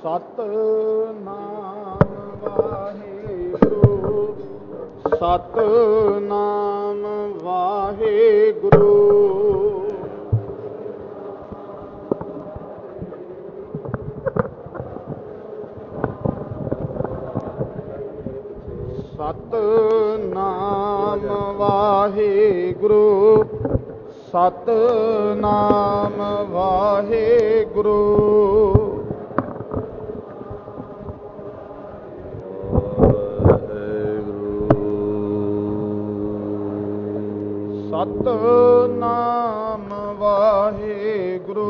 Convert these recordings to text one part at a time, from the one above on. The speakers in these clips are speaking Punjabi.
ਸਤਿਨਾਮ ਵਾਹਿਗੁਰੂ ਸਤਿਨਾਮ ਵਾਹਿਗੁਰੂ ਸਤਿਨਾਮ ਵਾਹਿਗੁਰੂ ਸਤਿਨਾਮ ਵਾਹਿਗੁਰੂ ਸਤਿਨਾਮ ਵਾਹਿਗੁਰੂ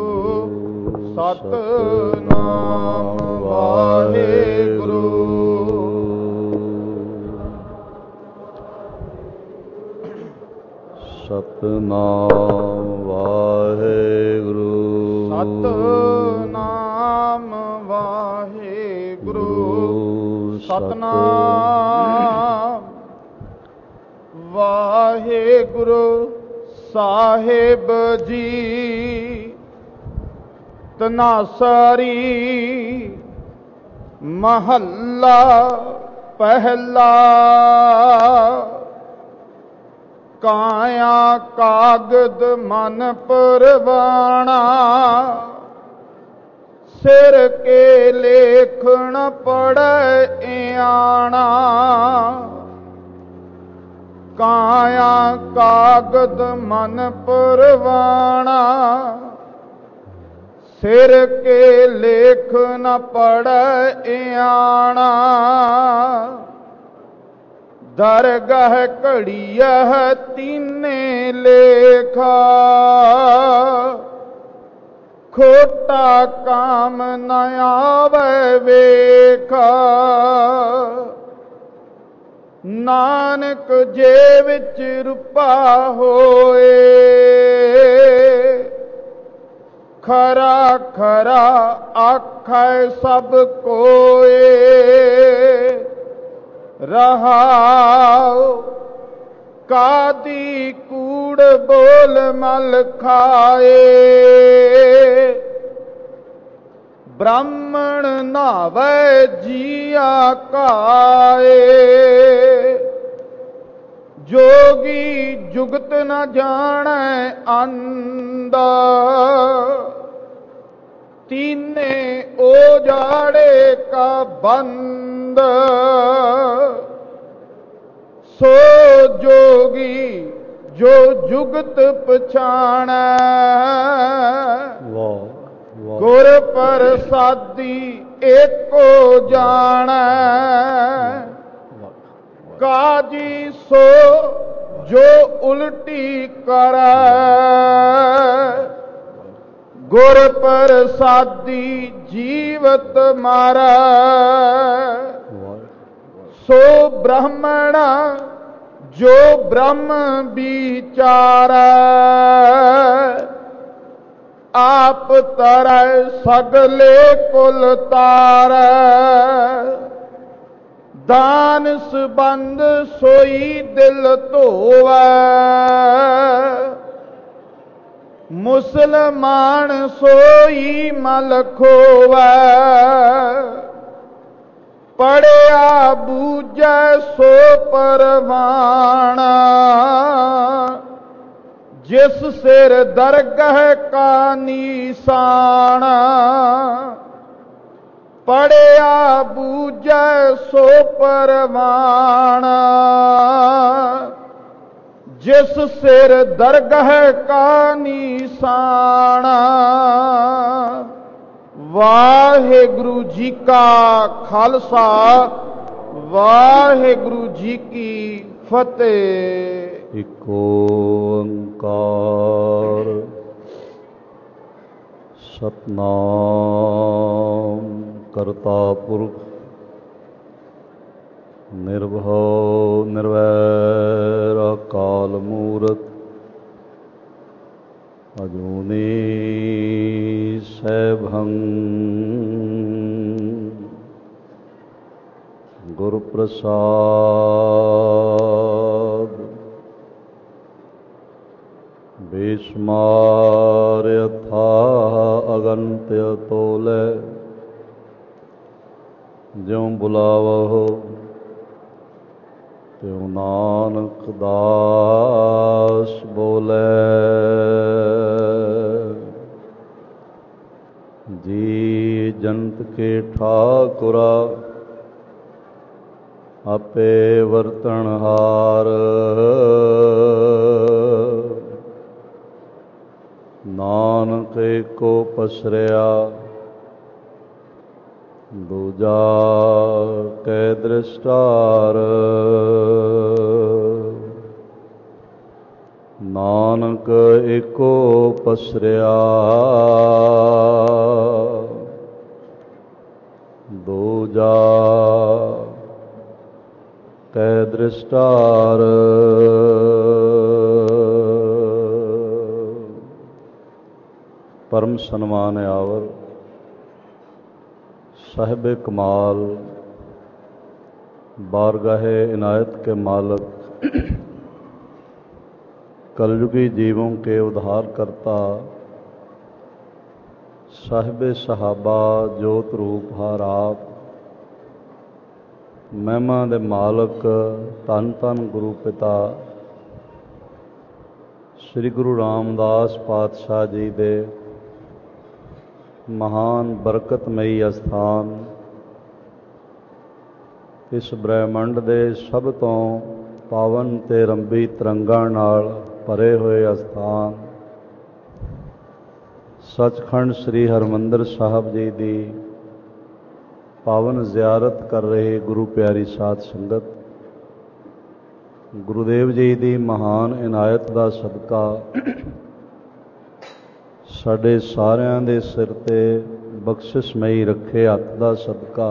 ਸਤਿਨਾਮ ਵਾਹਿਗੁਰੂ ਸਤਿਨਾਮ ਵਾਹਿਗੁਰੂ ਸਤਿਨਾਮ ਵਾਹਿਗੁਰੂ ਸਤਿਨਾਮ ਵਾਹਿਗੁਰੂ ਸਾਹਿਬ ਜੀ ਤਨਾਸਰੀ ਮਹੱਲਾ ਪਹਿਲਾ ਕਾਇਆ ਕਾਗਦ ਮਨ ਪਰਵਾਣਾ ਸਿਰ ਕੇ ਲੇਖਣ ਪੜ੍ਹੈ ਇਆਣਾ ਕਾਇਆ ਕਾਗਦ ਮਨ ਪਰਵਾਣਾ ਸਿਰ ਕੇ ਲੇਖ ਨ ਪੜ੍ਹੈ ਇਆਣਾ ਦਰਗਹ ਘੜੀਐ ਤੀਨੇ ਲੇਖਾ ਖੋਟਾ ਕਾਮ ਨ ਆਵੈ ਵੇਖਾ ਨਾਨਕ ਜੇ ਵਿੱਚ ਰੂਪਾ ਹੋਏ ਖਰਾ ਖਰਾ ਆਖੈ ਸਭ ਕੋਏ ਰਹਾਉ ਕਾਦੀ ਕੂੜ ਬੋਲ ਮਲ ਖਾਏ ਬ੍ਰਾਹਮਣ ਨਾਵੈ ਜੀਆ ਕਾਏ ਜੋਗੀ ਜੁਗਤ ਨ ਜਾਣੈ ਅੰਦਾ ਤੀਨੇ ਉਜਾੜੇ ਕਾ ਬੰਦ ਸੋ ਜੋਗੀ ਜੋ ਜੁਗਤ ਪਛਾਣੈ ਗੁਰ ਪ੍ਰਸਾਦੀ ਏਕੋ ਜਾਣੈ ਕਾਜੀ ਸੋ ਜੋ ਉਲਟੀ ਕਰੈ ਗੁਰ ਪ੍ਰਸਾਦੀ ਜੀਵਤ ਮਾਰੈ ਸੋ ਬ੍ਰਾਹਮਣਾ ਜੋ ਬ੍ਰਹਮ ਵਿਚਾਰੈ ਆਪ ਤਰੈ ਸਗਲੇ ਕੁਲ ਤਾਰੈ ਦਾਨ ਸੰਬੰਧ ਸੋਈ ਦਿਲ ਧੋਵੈ ਮੁਸਲਮਾਨ ਸੋਈ ਮਲ ਖੋਵੈ ਪੜਿਆ ਬੂਝੈ ਸੋ ਪਰਵਾਣਾ ਜਿਸ ਸਿਰ ਦਰਗਹ ਕਾ ਨੀਸਾਣਾ ਪੜਿਆ ਬੂਝੈ ਸੋ ਪਰਵਾਣਾ ਜਿਸ ਸਿਰ ਦਰਗਹ ਕਾ ਨੀਸਾਣਾ ਵਾਹਿਗੁਰੂ ਜੀ ਕਾ ਖਾਲਸਾ ਵਾਹਿਗੁਰੂ ਜੀ ਕੀ ਫਤਿਹ। ਇਕ ਓੰਕਾਰ ਸਤਿਨਾਮ ਕਰਤਾ ਪੁਰਖ ਨਿਰਭਉ ਨਿਰਵੈਰ ਅਕਾਲ ਮੂਰਤ ਅਜੂਨੀ ਸੈਭੰ ਗੁਰ ਪ੍ਰਸਾਦ ਬੇਸ਼ੁਮਾਰ ਅਥਾਹ ਅਗਨਿਤ ਅਤੋਲੈ ਜਿਉ ਬੁਲਾਵਹੁ ਤਿਉ ਨਾਨਕ ਦਾਸ ਬੋਲੇ। ਜੀ ਜੰਤ ਕੇ ਠਾਕੁਰਾ ਆਪੇ ਵਰਤਨਹਾਰ। ਨਾਨਕ ਏਕੋ ਪਸਰਿਆ ਦੂਜਾ ਕੈ ਦ੍ਰਿਸ਼ਟਾਰ। ਨਾਨਕ ਏਕੋ ਪਸਰਿਆ ਦੂਜਾ ਕੈ ਦ੍ਰਿਸ਼ਟਾਰ। ਪਰਮ ਸਨਮਾਨ ਆਵਰ ਸਾਹਿਬ ਕਮਾਲ ਬਾਰਗਾਹੇ ਇਨਾयत के मालिक कलयुगी जीवों के उद्धार करता साहिब सहाबा जोत रूप हार आप महिमा दे मालिक धन धन गुरु पिता श्री गुरु रामदास पातशाह जी दे महान बरकतमई अस्थान इस ब्रह्मंड दे सब तो पावन ते रंबी तरंगां नाल भरे हुए अस्थान सचखंड श्री हरमंदिर साहब जी की पावन जियारत कर रहे गुरु प्यारी साध संगत गुरुदेव जी की महान इनायत का सदका साडे सारियां दे सिर ते बख्शिशमई रखे हथ का सदका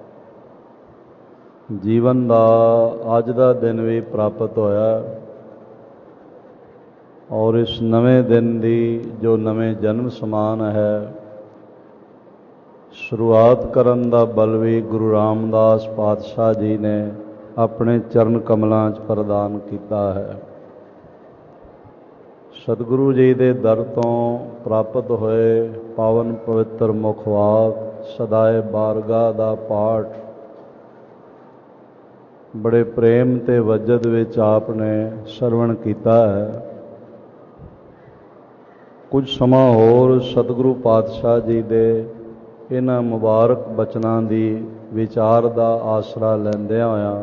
जीवन का अज का दिन भी प्राप्त होया और इस नवे दिन की जो नवे जन्म समान है शुरुआत करन दा बल भी गुरु रामदास पातशाह जी ने अपने चरण कमलों च प्रदान किया है। सतगुरु जी के दर तो प्राप्त होए पावन पवित्र मुखवाक सदाए बारगाह दा पाठ बड़े प्रेम ते वजद विच आपने सरवण किया है। कुछ समा होर सतगुरु पातशाह जी दे इन्हां मुबारक बचनां दी विचार दा आसरा लैंदियां होया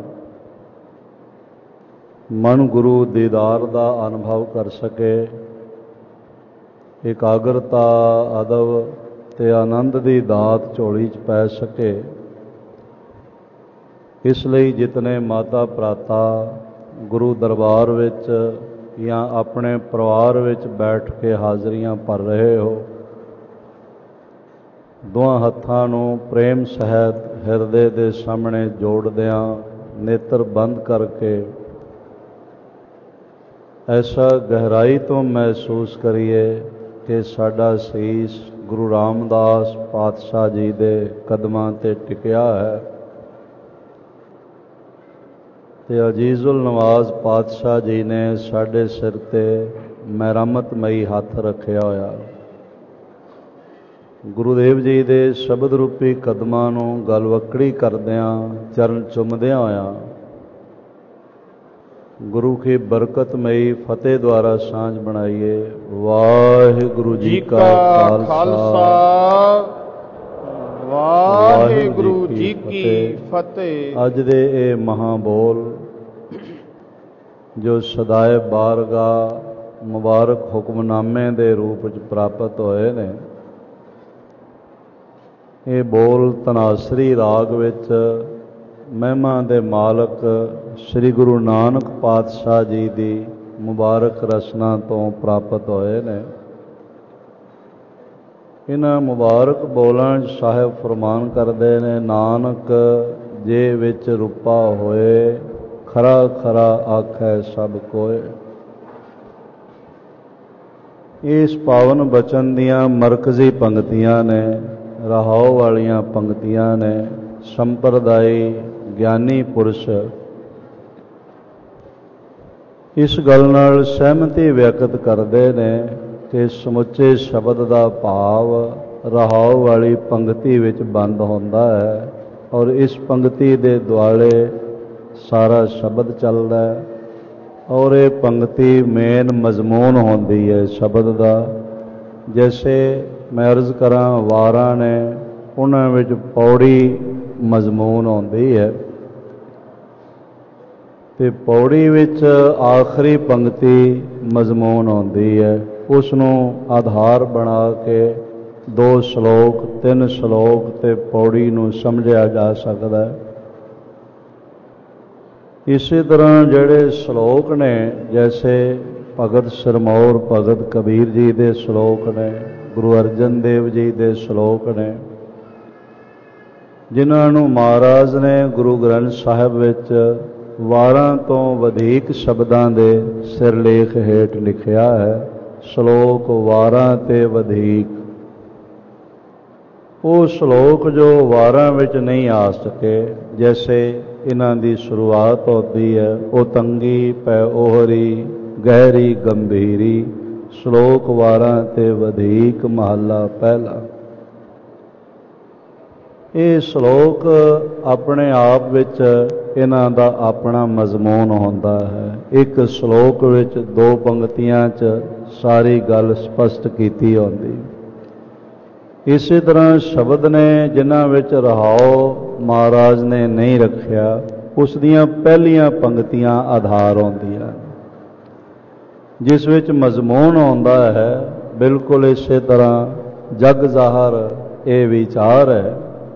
मन गुरु दीदार दा अनुभव कर सके एकाग्रता अदब ते आनंद दी दात झोली च पै सके। इसलिए जितने माता भराता गुरु दरबार विच या अपने परिवार विच बैठ के हाज़रियां भर रहे हो दोहां हत्थां नूं प्रेम सहित हिरदे दे सामने जोड़दियां नेत्र बंद करके ऐसा गहराई तो महसूस करिए कि साडा सीस गुरु रामदास पातशाह जी दे कदमां ते टिकिया है ते अजीजुल नवाज पातशाह जी ने साडे सिर ते मेहरमतमई हथ रखिया होया। गुरुदेव जी दे शब्द रूपी कदमां नूं गलवकड़ी करदियां चरण चुमदियां होया गुरु की बरकतमई फतेह द्वारा सांझ बनाइए। वाहिगुरु जी का खालसा वाहिगुरु जी की फतेह। अज दे ये महाबोल जो सदाए बारगाह मुबारक हुक्मनामे दे रूप च प्राप्त होए ने ये बोल धनासरी राग विच महिमा दे मालक श्री गुरु नानक पातशाह जी की मुबारक रचना तो प्राप्त होए ने। इन्हां मुबारक बोलां साहिब फरमान करते ने नानक जे विच रूपा होए खरा खरा आखै सब कोय। इस पावन बचन दियां मरकजी पंक्तियां ने रहाओ वालियां पंक्तियां ने संप्रदायी ज्ञानी पुरुष इस गल नाल सहमति व्यक्त करते हैं कि समुचे शब्द का भाव रहाओ वाली पंक्ति विच बंद होंदा है ਔਰ ਇਸ ਪੰਕਤੀ ਦੇ ਦੁਆਲੇ ਸਾਰਾ ਸ਼ਬਦ ਚੱਲਦਾ ਹੈ ਔਰ ਇਹ ਪੰਕਤੀ ਮੇਨ ਮਜ਼ਮੂਨ ਹੁੰਦੀ ਹੈ ਸ਼ਬਦ ਦਾ। ਜੈਸੇ ਮੈਂ ਅਰਜ਼ ਕਰਾਂ ਵਾਰਾਂ ਨੇ ਉਹਨਾਂ ਵਿੱਚ ਪੌੜੀ ਮਜ਼ਮੂਨ ਆਉਂਦੀ ਹੈ ਤੇ ਪੌੜੀ ਵਿੱਚ ਆਖਰੀ ਪੰਕਤੀ ਮਜ਼ਮੂਨ ਆਉਂਦੀ ਹੈ। ਉਸ ਨੂੰ ਆਧਾਰ ਬਣਾ ਕੇ 2 ਸ਼ਲੋਕ 3 ਸ਼ਲੋਕ ਤੇ ਪੌੜੀ ਨੂੰ ਸਮਝਿਆ ਜਾ ਸਕਦਾ ਹੈ। ਇਸੇ ਤਰ੍ਹਾਂ ਜਿਹੜੇ ਸ਼ਲੋਕ ਨੇ ਜੈਸੇ ਭਗਤ ਸਿਰਮੌਰ ਭਗਤ ਕਬੀਰ ਜੀ ਦੇ ਸ਼ਲੋਕ ਨੇ, ਗੁਰੂ ਅਰਜਨ ਦੇਵ ਜੀ ਦੇ ਸ਼ਲੋਕ ਨੇ, ਜਿਨ੍ਹਾਂ ਨੂੰ ਮਹਾਰਾਜ ਨੇ ਗੁਰੂ ਗ੍ਰੰਥ ਸਾਹਿਬ ਵਿੱਚ ਵਾਰਾਂ ਤੋਂ ਵਧੇਕ ਸ਼ਬਦਾਂ ਦੇ ਸਿਰਲੇਖ ਹੇਠ ਲਿਖਿਆ ਹੈ। ਸ਼ਲੋਕ ਵਾਰਾਂ ਤੇ ਵਧੇਕ, ਉਹ ਸ਼ਲੋਕ ਜੋ ਵਾਰਾਂ ਵਿੱਚ ਨਹੀਂ ਆ ਸਕੇ, ਜੈਸੇ ਇਹਨਾਂ ਦੀ ਸ਼ੁਰੂਆਤ ਹੁੰਦੀ ਹੈ ਉਹ ਤੰਗੀ ਪੈ ਓਹਰੀ ਗਹਿਰੀ ਗੰਭੀਰੀ, ਸ਼ਲੋਕ ਵਾਰਾਂ ਤੇ ਵਧੇਕ ਮਹੱਲਾ ਪਹਿਲਾ। ਇਹ ਸ਼ਲੋਕ ਆਪਣੇ ਆਪ ਵਿੱਚ ਇਹਨਾਂ ਦਾ ਆਪਣਾ ਮਜ਼ਮੂਨ ਹੁੰਦਾ ਹੈ। ਇੱਕ ਸ਼ਲੋਕ ਵਿੱਚ 2 ਪੰਕਤੀਆਂ 'ਚ ਸਾਰੀ ਗੱਲ ਸਪਸ਼ਟ ਕੀਤੀ ਹੁੰਦੀ। ਇਸੇ ਤਰ੍ਹਾਂ ਸ਼ਬਦ ਨੇ ਜਿਨ੍ਹਾਂ ਵਿੱਚ ਰਹਾਉ ਮਹਾਰਾਜ ਨੇ ਨਹੀਂ ਰੱਖਿਆ, ਉਸ ਦੀਆਂ ਪਹਿਲੀਆਂ ਪੰਕਤੀਆਂ ਆਧਾਰ ਹੁੰਦੀਆਂ, ਜਿਸ ਵਿੱਚ ਮਜ਼ਮੂਨ ਆਉਂਦਾ ਹੈ। ਬਿਲਕੁਲ ਇਸੇ ਤਰ੍ਹਾਂ ਜਗ ਜ਼ਾਹਰ ਇਹ ਵਿਚਾਰ ਹੈ।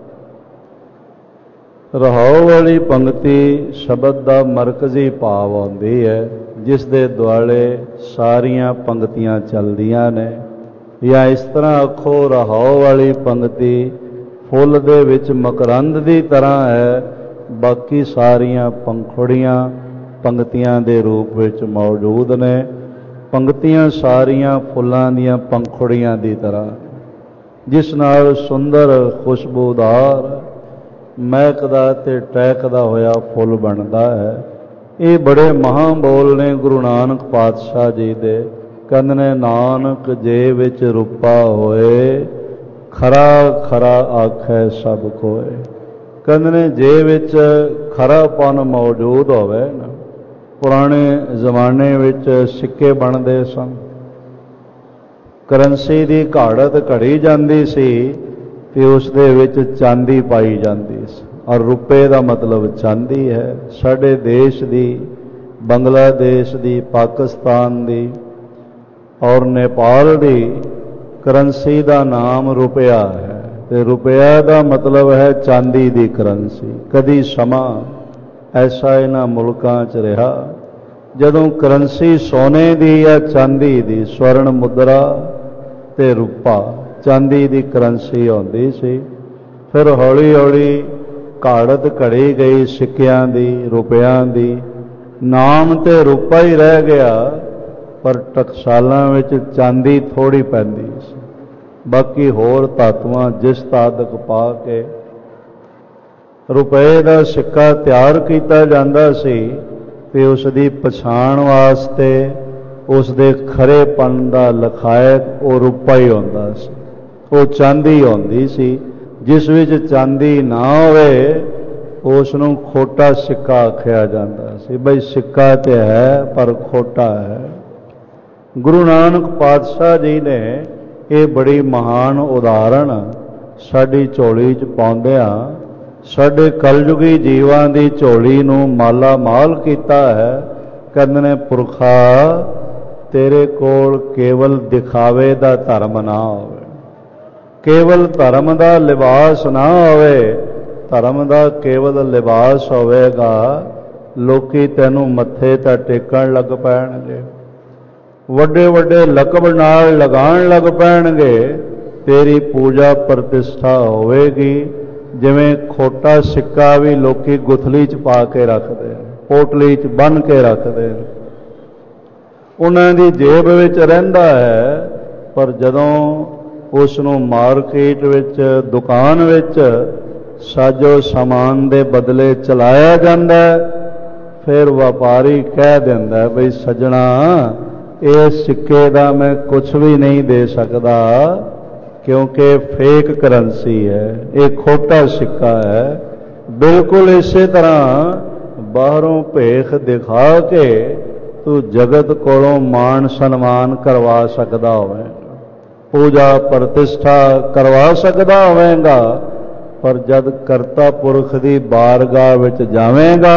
ਰਹਾਉ ਵਾਲੀ ਪੰਕਤੀ ਸ਼ਬਦ ਦਾ ਮਰਕਜ਼ੀ ਭਾਵ ਹੁੰਦੀ ਹੈ, ਜਿਸ ਦੇ ਦੁਆਲੇ ਸਾਰੀਆਂ ਪੰਕਤੀਆਂ ਚੱਲਦੀਆਂ ਨੇ। ਜਾਂ ਇਸ ਤਰ੍ਹਾਂ ਆਖੋ, ਰਹਾਉ ਵਾਲੀ ਪੰਕਤੀ ਫੁੱਲ ਦੇ ਵਿੱਚ ਮਕਰੰਦ ਦੀ ਤਰ੍ਹਾਂ ਹੈ, ਬਾਕੀ ਸਾਰੀਆਂ ਪੰਖੁੜੀਆਂ ਪੰਕਤੀਆਂ ਦੇ ਰੂਪ ਵਿੱਚ ਮੌਜੂਦ ਨੇ। ਪੰਕਤੀਆਂ ਸਾਰੀਆਂ ਫੁੱਲਾਂ ਦੀਆਂ ਪੰਖੁੜੀਆਂ ਦੀ ਤਰ੍ਹਾਂ, ਜਿਸ ਨਾਲ ਸੁੰਦਰ ਖੁਸ਼ਬੂਦਾਰ ਮਹਿਕਦਾ ਤੇ ਟਹਿਕਦਾ ਹੋਇਆ ਫੁੱਲ ਬਣਦਾ ਹੈ। ਇਹ ਬੜੇ ਮਹਾਂਬੋਲ ਨੇ ਗੁਰੂ ਨਾਨਕ ਪਾਤਸ਼ਾਹ ਜੀ ਦੇ। ਕਹਿੰਦੇ ਨੇ, ਨਾਨਕ ਜੇ ਵਿੱਚ ਰੂਪਾ ਹੋਏ, ਖਰਾ ਖਰਾ ਆਖੈ ਸਭ ਕੋਏ। ਕਹਿੰਦੇ ਨੇ ਜੇ ਵਿੱਚ ਖਰਾਪਨ ਮੌਜੂਦ ਹੋਵੇ ਨਾ। ਪੁਰਾਣੇ ਜ਼ਮਾਨੇ ਵਿੱਚ ਸਿੱਕੇ ਬਣਦੇ ਸਨ, ਕਰੰਸੀ ਦੀ ਘਾੜਤ ਘੜੀ ਜਾਂਦੀ ਸੀ ਤੇ ਉਸ ਦੇ ਵਿੱਚ ਚਾਂਦੀ ਪਾਈ ਜਾਂਦੀ ਸੀ, ਔਰ ਰੁਪਏ ਦਾ ਮਤਲਬ ਚਾਂਦੀ ਹੈ। ਸਾਡੇ ਦੇਸ਼ ਦੀ, ਬੰਗਲਾਦੇਸ਼ ਦੀ, ਪਾਕਿਸਤਾਨ ਦੀ ਔਰ ਨੇਪਾਲ ਦੀ ਕਰੰਸੀ ਦਾ ਨਾਮ ਰੁਪਇਆ ਹੈ ਤੇ ਰੁਪਇਆ ਦਾ ਮਤਲਬ ਹੈ ਚਾਂਦੀ ਦੀ ਕਰੰਸੀ। ਕਦੀ ਸਮਾਂ ਐਸਾ ਇਹਨਾਂ ਮੁਲਕਾਂ 'ਚ ਰਿਹਾ ਜਦੋਂ ਕਰੰਸੀ ਸੋਨੇ ਦੀ ਜਾਂ ਚਾਂਦੀ ਦੀ, ਸਵਰਨ ਮੁਦਰਾ ਤੇ ਰੂਪਾ ਚਾਂਦੀ ਦੀ ਕਰੰਸੀ ਆਉਂਦੀ ਸੀ। ਫਿਰ ਹੌਲੀ ਹੌਲੀ ਘਾੜਤ ਘੜੀ ਗਈ ਸਿੱਕਿਆਂ ਦੀ, ਰੁਪਇਆਂ ਦੀ। ਨਾਮ ਤੇ ਰੂਪਾ ਹੀ ਰਹਿ ਗਿਆ, ਪਰ ਟਕਸਾਲਾਂ ਵਿੱਚ ਚਾਂਦੀ ਥੋੜ੍ਹੀ ਪੈਂਦੀ ਸੀ। ਬਾਕੀ ਹੋਰ ਧਾਤੂਆਂ ਜਿਸ ਤਾਦਕ ਪਾ ਕੇ ਰੁਪਏ ਦਾ ਸਿੱਕਾ ਤਿਆਰ ਕੀਤਾ ਜਾਂਦਾ ਸੀ ਤੇ ਉਸ ਦੀ ਪਛਾਣ ਵਾਸਤੇ ਉਸ ਦੇ ਖਰੇਪਣ ਦਾ ਲਖਾਇਕ ਉਹ ਰੂਪਾ ਹੀ ਹੁੰਦਾ ਸੀ, ਉਹ ਚਾਂਦੀ ਹੁੰਦੀ ਸੀ। ਜਿਸ ਵਿੱਚ ਚਾਂਦੀ ਨਾ ਹੋਵੇ ਉਸ ਨੂੰ ਖੋਟਾ ਸਿੱਕਾ ਆਖਿਆ ਜਾਂਦਾ ਸੀ। ਬਈ ਸਿੱਕਾ ਤੇ ਹੈ ਪਰ ਖੋਟਾ ਹੈ। ਗੁਰੂ ਨਾਨਕ ਪਾਤਸ਼ਾਹ ਜੀ ਨੇ ਇਹ ਬੜੀ ਮਹਾਨ ਉਦਾਹਰਣ ਸਾਡੀ ਝੋਲੀ 'ਚ ਪਾਉਂਦਿਆਂ ਸਾਡੇ ਕਲਯੁਗੀ ਜੀਵਾਂ ਦੀ ਝੋਲੀ ਨੂੰ ਮਾਲਾ ਮਾਲ ਕੀਤਾ ਹੈ। ਕਹਿੰਦੇ ਨੇ, ਪੁਰਖਾ ਤੇਰੇ ਕੋਲ ਕੇਵਲ ਦਿਖਾਵੇ ਦਾ ਧਰਮ ਨਾ ਹੋਵੇ, ਕੇਵਲ ਧਰਮ ਦਾ ਲਿਬਾਸ ਨਾ ਹੋਵੇ। ਧਰਮ ਦਾ ਕੇਵਲ ਲਿਬਾਸ ਹੋਵੇਗਾ, ਲੋਕੀ ਤੈਨੂੰ ਮੱਥੇ ਤਾਂ ਟੇਕਣ ਲੱਗ ਪੈਣਗੇ, ਵੱਡੇ ਵੱਡੇ ਲਕਬ ਨਾਲ ਲਗਾਉਣ ਲੱਗ ਪੈਣਗੇ, ਤੇਰੀ ਪੂਜਾ ਪ੍ਰਤਿਸ਼ਠਾ ਹੋਵੇਗੀ। ਜਿਵੇਂ ਖੋਟਾ ਸਿੱਕਾ ਵੀ ਲੋਕੀ ਗੁਥਲੀ 'ਚ ਪਾ ਕੇ ਰੱਖਦੇ, ਪੋਟਲੀ 'ਚ ਬੰਨ੍ਹ ਕੇ ਰੱਖਦੇ, ਉਹਨਾਂ ਦੀ ਜੇਬ ਵਿੱਚ ਰਹਿੰਦਾ ਹੈ। ਪਰ ਜਦੋਂ ਉਸ ਨੂੰ ਮਾਰਕੀਟ ਵਿੱਚ, ਦੁਕਾਨ ਵਿੱਚ ਸਾਜੋ ਸਮਾਨ ਦੇ ਬਦਲੇ ਚਲਾਇਆ ਜਾਂਦਾ, ਫਿਰ ਵਪਾਰੀ ਕਹਿ ਦਿੰਦਾ, ਬਈ ਸੱਜਣਾ ਇਸ ਸਿੱਕੇ ਦਾ ਮੈਂ ਕੁਛ ਵੀ ਨਹੀਂ ਦੇ ਸਕਦਾ, ਕਿਉਂਕਿ ਫੇਕ ਕਰੰਸੀ ਹੈ, ਇਹ ਖੋਟਾ ਸਿੱਕਾ ਹੈ। ਬਿਲਕੁਲ ਇਸੇ ਤਰ੍ਹਾਂ ਬਾਹਰੋਂ ਭੇਖ ਦਿਖਾ ਕੇ ਤੂੰ ਜਗਤ ਕੋਲੋਂ ਮਾਣ ਸਨਮਾਨ ਕਰਵਾ ਸਕਦਾ ਹੋਵੇਗਾ, ਪੂਜਾ ਪ੍ਰਤਿਸ਼ਠਾ ਕਰਵਾ ਸਕਦਾ ਹੋਵੇਗਾ, ਪਰ ਜਦ ਕਰਤਾ ਪੁਰਖ ਦੀ ਬਾਰਗਾਹ ਵਿੱਚ ਜਾਵੇਂਗਾ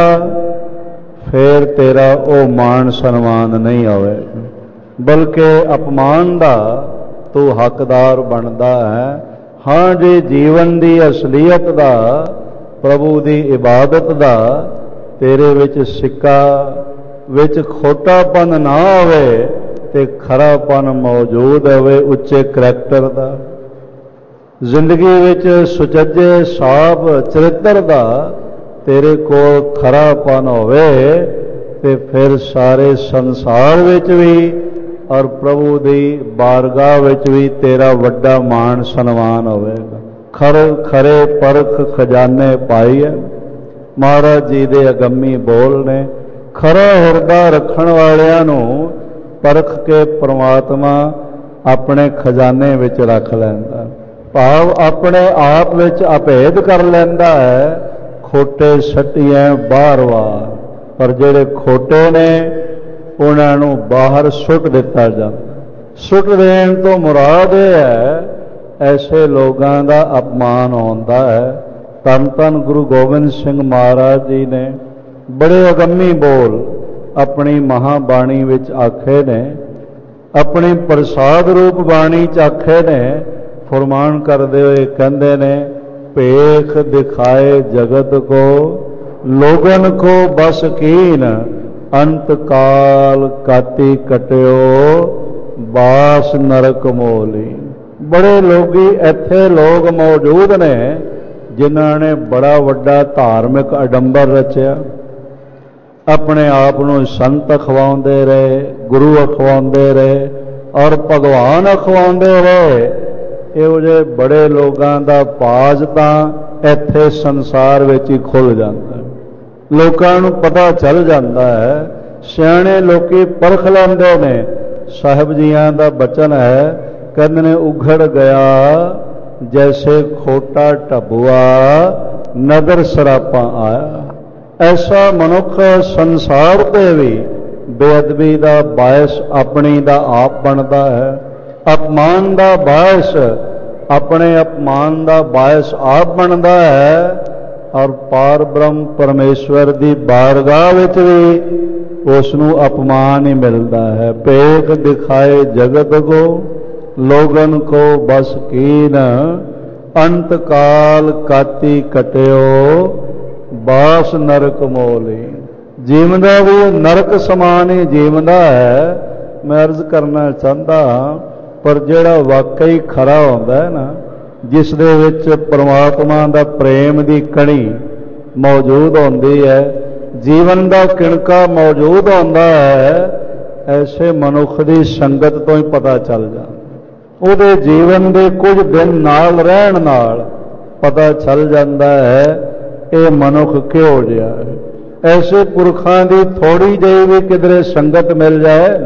ਫਿਰ ਤੇਰਾ ਉਹ ਮਾਣ ਸਨਮਾਨ ਨਹੀਂ ਹੋਵੇਗਾ, ਬਲਕਿ ਅਪਮਾਨ ਦਾ ਤੂੰ ਹੱਕਦਾਰ ਬਣਦਾ ਹੈ। ਹਾਂ, ਜੇ ਜੀਵਨ ਦੀ ਅਸਲੀਅਤ ਦਾ, ਪ੍ਰਭੂ ਦੀ ਇਬਾਦਤ ਦਾ ਤੇਰੇ ਵਿੱਚ ਸਿੱਕਾ ਵਿੱਚ ਖੋਟਾਪਨ ਨਾ ਹੋਵੇ ਤੇ ਖਰਾਪਨ ਮੌਜੂਦ ਹੋਵੇ, ਉੱਚੇ ਕਰੈਕਟਰ ਦਾ, ਜ਼ਿੰਦਗੀ ਵਿੱਚ ਸੁਚੱਜੇ ਸਾਫ਼ ਚਰਿੱਤਰ ਦਾ ਤੇਰੇ ਕੋਲ ਖਰਾਪਨ ਹੋਵੇ ਤੇ ਫਿਰ ਸਾਰੇ ਸੰਸਾਰ ਵਿੱਚ ਵੀ ਔਰ ਪ੍ਰਭੂ ਦੀ ਬਾਰਗਾਹ ਵਿੱਚ ਵੀ ਤੇਰਾ ਵੱਡਾ ਮਾਣ ਸਨਮਾਨ ਹੋਵੇਗਾ। ਖਰੇ ਪਰਖ ਖਜ਼ਾਨੇ ਪਾਈਏ, ਮਹਾਰਾਜ ਜੀ ਦੇ ਅਗੰਮੀ ਬੋਲ ਨੇ। ਖਰਾ ਹਿਰਦਾ ਰੱਖਣ ਵਾਲਿਆਂ ਨੂੰ ਪਰਖ ਕੇ ਪ੍ਰਮਾਤਮਾ ਆਪਣੇ ਖਜ਼ਾਨੇ ਵਿੱਚ ਰੱਖ ਲੈਂਦਾ, ਭਾਵ ਆਪਣੇ ਆਪ ਵਿੱਚ ਅਭੇਦ ਕਰ ਲੈਂਦਾ ਹੈ। ਖੋਟੇ ਸੱਟੀਆਂ ਬਾਹਰ-ਬਾਹਰ, ਪਰ ਜਿਹੜੇ ਖੋਟੇ ਨੇ ਉਹਨਾਂ ਨੂੰ ਬਾਹਰ ਸੁੱਟ ਦਿੱਤਾ ਜਾਂਦਾ। ਸੁੱਟ ਦੇਣ ਤੋਂ ਮੁਰਾਦ ਇਹ ਹੈ ਐਸੇ ਲੋਕਾਂ ਦਾ ਅਪਮਾਨ ਹੁੰਦਾ ਹੈ। ਧੰਨ ਧੰਨ ਗੁਰੂ ਗੋਬਿੰਦ ਸਿੰਘ ਮਹਾਰਾਜ ਜੀ ਨੇ ਬੜੇ ਅਗੰਮੀ ਬੋਲ ਆਪਣੀ ਮਹਾਬਾਣੀ ਵਿੱਚ ਆਖੇ ਨੇ, ਆਪਣੀ ਪ੍ਰਸਾਦ ਰੂਪ ਬਾਣੀ 'ਚ ਆਖੇ ਨੇ। ਫਰਮਾਨ ਕਰਦੇ ਹੋਏ ਕਹਿੰਦੇ ਨੇ, ਭੇਖ ਦਿਖਾਏ ਜਗਤ ਕੋ ਲੋਗਨ ਕੋ ਬਸ ਕੀਨ, ਅੰਤ ਕਾਲ ਕਾਤੀ ਕਟਿਓ ਬਾਸ ਨਰਕ ਮੋਲੀ। ਬੜੇ ਲੋਗੀ ਇੱਥੇ ਲੋਕ ਮੌਜੂਦ ਨੇ ਜਿਨ੍ਹਾਂ ਨੇ ਬੜਾ ਵੱਡਾ ਧਾਰਮਿਕ ਅਡੰਬਰ ਰਚਿਆ, ਆਪਣੇ ਆਪ ਨੂੰ ਸੰਤ ਅਖਵਾਉਂਦੇ ਰਹੇ, ਗੁਰੂ ਅਖਵਾਉਂਦੇ ਰਹੇ ਔਰ ਭਗਵਾਨ ਅਖਵਾਉਂਦੇ ਰਹੇ। ਇਹੋ ਜਿਹੇ ਬੜੇ ਲੋਕਾਂ ਦਾ ਪਾਜ ਤਾਂ ਇੱਥੇ ਸੰਸਾਰ ਵਿੱਚ ਹੀ ਖੁੱਲ੍ਹ ਜਾਂਦਾ, ਲੋਕਾਂ ਨੂੰ ਪਤਾ ਚੱਲ ਜਾਂਦਾ ਹੈ। ਸਿਆਣੇ ਲੋਕੀ ਪਰਖ ਲੈਂਦੇ ਨੇ। ਸਾਹਿਬ ਜੀਆਂ ਦਾ ਬਚਨ ਹੈ, ਕਹਿੰਦੇ ਨੇ, ਉਘੜ ਗਿਆ ਜੈਸੇ ਖੋਟਾ ਢਬੂਆ ਨਦਰ ਸਰਾਪਾਂ ਆਇਆ। ਐਸਾ ਮਨੁੱਖ ਸੰਸਾਰ ਤੇ ਵੀ ਬੇਅਦਬੀ ਦਾ ਬਾਇਸ ਆਪਣੀ ਦਾ ਆਪ ਬਣਦਾ ਹੈ, ਅਪਮਾਨ ਦਾ ਬਾਇਸ ਆਪਣੇ ਅਪਮਾਨ ਦਾ ਬਾਇਸ ਆਪ ਬਣਦਾ ਹੈ, ਔਰ ਪਾਰ ਬ੍ਰਹਮ ਪਰਮੇਸ਼ਵਰ ਦੀ ਬਾਰਗਾਹ ਵਿੱਚ ਵੀ ਉਸ ਨੂੰ ਅਪਮਾਨ ਹੀ ਮਿਲਦਾ ਹੈ। ਭੇਖ ਦਿਖਾਏ ਜਗਤ ਕੋ ਲੋਗਨ ਕੋ ਬਸ ਕੀਨ, ਅੰਤ ਕਾਲ ਕਾਤੀ ਕਟਿਓ ਬਾਸ ਨਰਕ ਮੋਲੀ। ਜੀਵਦਾ ਵੀ ਨਰਕ ਸਮਾਨ ਹੀ ਜੀਵਦਾ ਹੈ। ਮੈਂ ਅਰਜ਼ ਕਰਨਾ ਚਾਹੁੰਦਾ ਹਾਂ, ਪਰ ਜਿਹੜਾ ਵਾਕਈ ਖਰਾ ਹੁੰਦਾ ਹੈ ਨਾ, ਜਿਸ ਦੇ ਵਿੱਚ ਪਰਮਾਤਮਾ ਦਾ ਪ੍ਰੇਮ ਦੀ ਕਣੀ ਮੌਜੂਦ ਹੁੰਦੀ ਹੈ, ਜੀਵਨ ਦਾ ਕਿਣਕਾ ਮੌਜੂਦ ਹੁੰਦਾ ਹੈ, ਐਸੇ ਮਨੁੱਖ ਦੀ ਸੰਗਤ ਤੋਂ ਹੀ ਪਤਾ ਚੱਲ ਜਾਂਦਾ। ਉਹਦੇ ਜੀਵਨ ਦੇ ਕੁਝ ਦਿਨ ਨਾਲ ਰਹਿਣ ਨਾਲ ਪਤਾ ਚੱਲ ਜਾਂਦਾ ਹੈ ਇਹ ਮਨੁੱਖ ਕਿਹੋ ਜਿਹਾ ਹੈ। ਐਸੇ ਪੁਰਖਾਂ ਦੀ ਥੋੜ੍ਹੀ ਜਿਹੀ ਵੀ ਕਿਧਰੇ ਸੰਗਤ ਮਿਲ ਜਾਏ,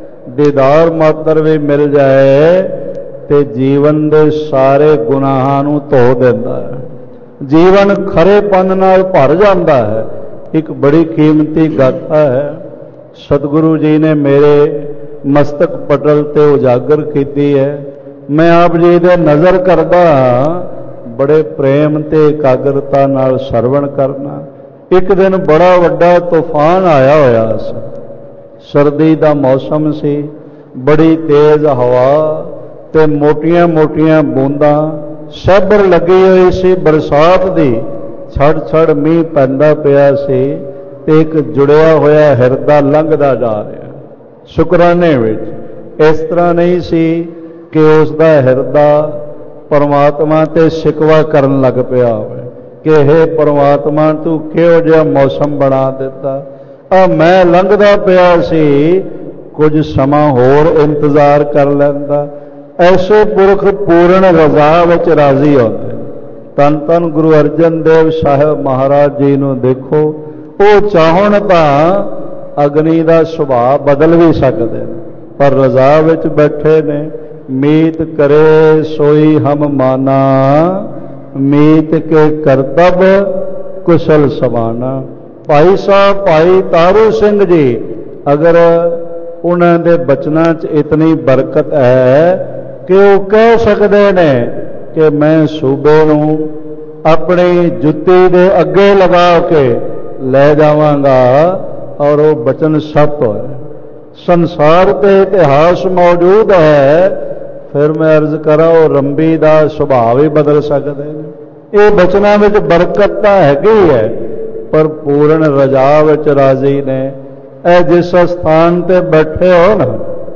ਦੀਦਾਰ ਮਾਤਰ ਵੀ ਮਿਲ ਜਾਏ, ਤੇ ਜੀਵਨ ਦੇ ਸਾਰੇ ਗੁਨਾਹਾਂ ਨੂੰ ਧੋ ਦਿੰਦਾ ਹੈ। ਜੀਵਨ ਖਰੇਪਨ ਨਾਲ ਭਰ ਜਾਂਦਾ ਹੈ। ਇੱਕ ਬੜੀ ਕੀਮਤੀ ਗਾਥਾ ਹੈ, ਸਤਿਗੁਰੂ ਜੀ ਨੇ ਮੇਰੇ ਮਸਤਕ ਪਟਲ ਤੇ ਉਜਾਗਰ ਕੀਤੀ ਹੈ। ਮੈਂ ਆਪ ਜੀ ਦੇ ਨਜ਼ਰ ਕਰਦਾ ਹਾਂ, ਬੜੇ ਪ੍ਰੇਮ ਤੇ ਇਕਾਗਰਤਾ ਨਾਲ ਸਰਵਣ ਕਰਨਾ। ਇੱਕ ਦਿਨ ਬੜਾ ਵੱਡਾ ਤੂਫਾਨ ਆਇਆ ਹੋਇਆ ਸੀ, ਸਰਦੀ ਦਾ ਮੌਸਮ ਸੀ, ਬੜੀ ਤੇਜ਼ ਹਵਾ ਤੇ ਮੋਟੀਆਂ-ਮੋਟੀਆਂ ਬੂੰਦਾਂ, ਸਹਿਬਰ ਲੱਗੀ ਹੋਈ ਸੀ ਬਰਸਾਤ ਦੀ, ਛੜ-ਛੜ ਮੀਂਹ ਪੈਂਦਾ ਪਿਆ ਸੀ ਤੇ ਇੱਕ ਜੁੜਿਆ ਹੋਇਆ ਹਿਰਦਾ ਲੰਘਦਾ ਜਾ ਰਿਹਾ ਸ਼ੁਕਰਾਨੇ ਵਿੱਚ। ਇਸ ਤਰ੍ਹਾਂ ਨਹੀਂ ਸੀ ਕਿ ਉਸ ਦਾ ਹਿਰਦਾ ਪਰਮਾਤਮਾ ਤੇ ਸ਼ਿਕਵਾ ਕਰਨ ਲੱਗ ਪਿਆ ਹੋਵੇ ਕਿ ਹੇ ਪਰਮਾਤਮਾ ਤੂੰ ਕਿਹੋ ਜਿਹਾ ਮੌਸਮ ਬਣਾ ਦਿੱਤਾ, ਮੈਂ ਲੰਘਦਾ ਪਿਆ ਸੀ, ਕੁਝ ਸਮਾਂ ਹੋਰ ਇੰਤਜ਼ਾਰ ਕਰ ਲੈਂਦਾ। ਐਸੇ ਪੁਰਖ ਪੂਰਨ ਰਜ਼ਾ ਵਿੱਚ ਰਾਜ਼ੀ ਹੁੰਦੇ। ਧੰਨ ਧੰਨ ਗੁਰੂ ਅਰਜਨ ਦੇਵ ਸਾਹਿਬ ਮਹਾਰਾਜ ਜੀ ਨੂੰ ਦੇਖੋ, ਉਹ ਚਾਹਣ ਤਾਂ ਅਗਨੀ ਦਾ ਸੁਭਾਅ ਬਦਲ ਵੀ ਸਕਦੇ ਨੇ, ਪਰ ਰਜ਼ਾ ਵਿੱਚ ਬੈਠੇ ਨੇ। ਮੀਤ ਕਰੇ ਸੋਈ ਹਮ ਮਾਨਾ, ਮੀਤ ਕੇ ਕਰਤਬ ਕੁਸ਼ਲ ਸਮਾਨਾ। ਭਾਈ ਸਾਹਿਬ ਭਾਈ ਤਾਰੂ ਸਿੰਘ ਜੀ, ਅਗਰ ਉਹਨਾਂ ਦੇ ਬਚਨਾਂ 'ਚ ਇਤਨੀ ਬਰਕਤ ਹੈ ਕਿ ਉਹ ਕਹਿ ਸਕਦੇ ਨੇ ਕਿ ਮੈਂ ਸੂਬੇ ਨੂੰ ਆਪਣੀ ਜੁੱਤੀ ਦੇ ਅੱਗੇ ਲਗਾ ਕੇ ਲੈ ਜਾਵਾਂਗਾ, ਔਰ ਉਹ ਬਚਨ ਸੱਤ ਹੋਏ। ਸੰਸਾਰ ਤੇ ਇਤਿਹਾਸ ਮੌਜੂਦ ਹੈ, ਫਿਰ ਮੈਂ ਅਰਜ਼ ਕਰਾਂ ਉਹ ਰੰਬੀ ਦਾ ਸੁਭਾਅ ਵੀ ਬਦਲ ਸਕਦੇ ਨੇ। ਇਹ ਬਚਨਾਂ ਵਿੱਚ ਬਰਕਤ ਤਾਂ ਹੈਗੀ ਹੈ, ਪਰ ਪੂਰਨ ਰਜਾ ਵਿੱਚ ਰਾਜ਼ੀ ਨੇ। ਇਹ ਜਿਸ ਸਥਾਨ ਤੇ ਬੈਠੇ ਹੋ ਨਾ,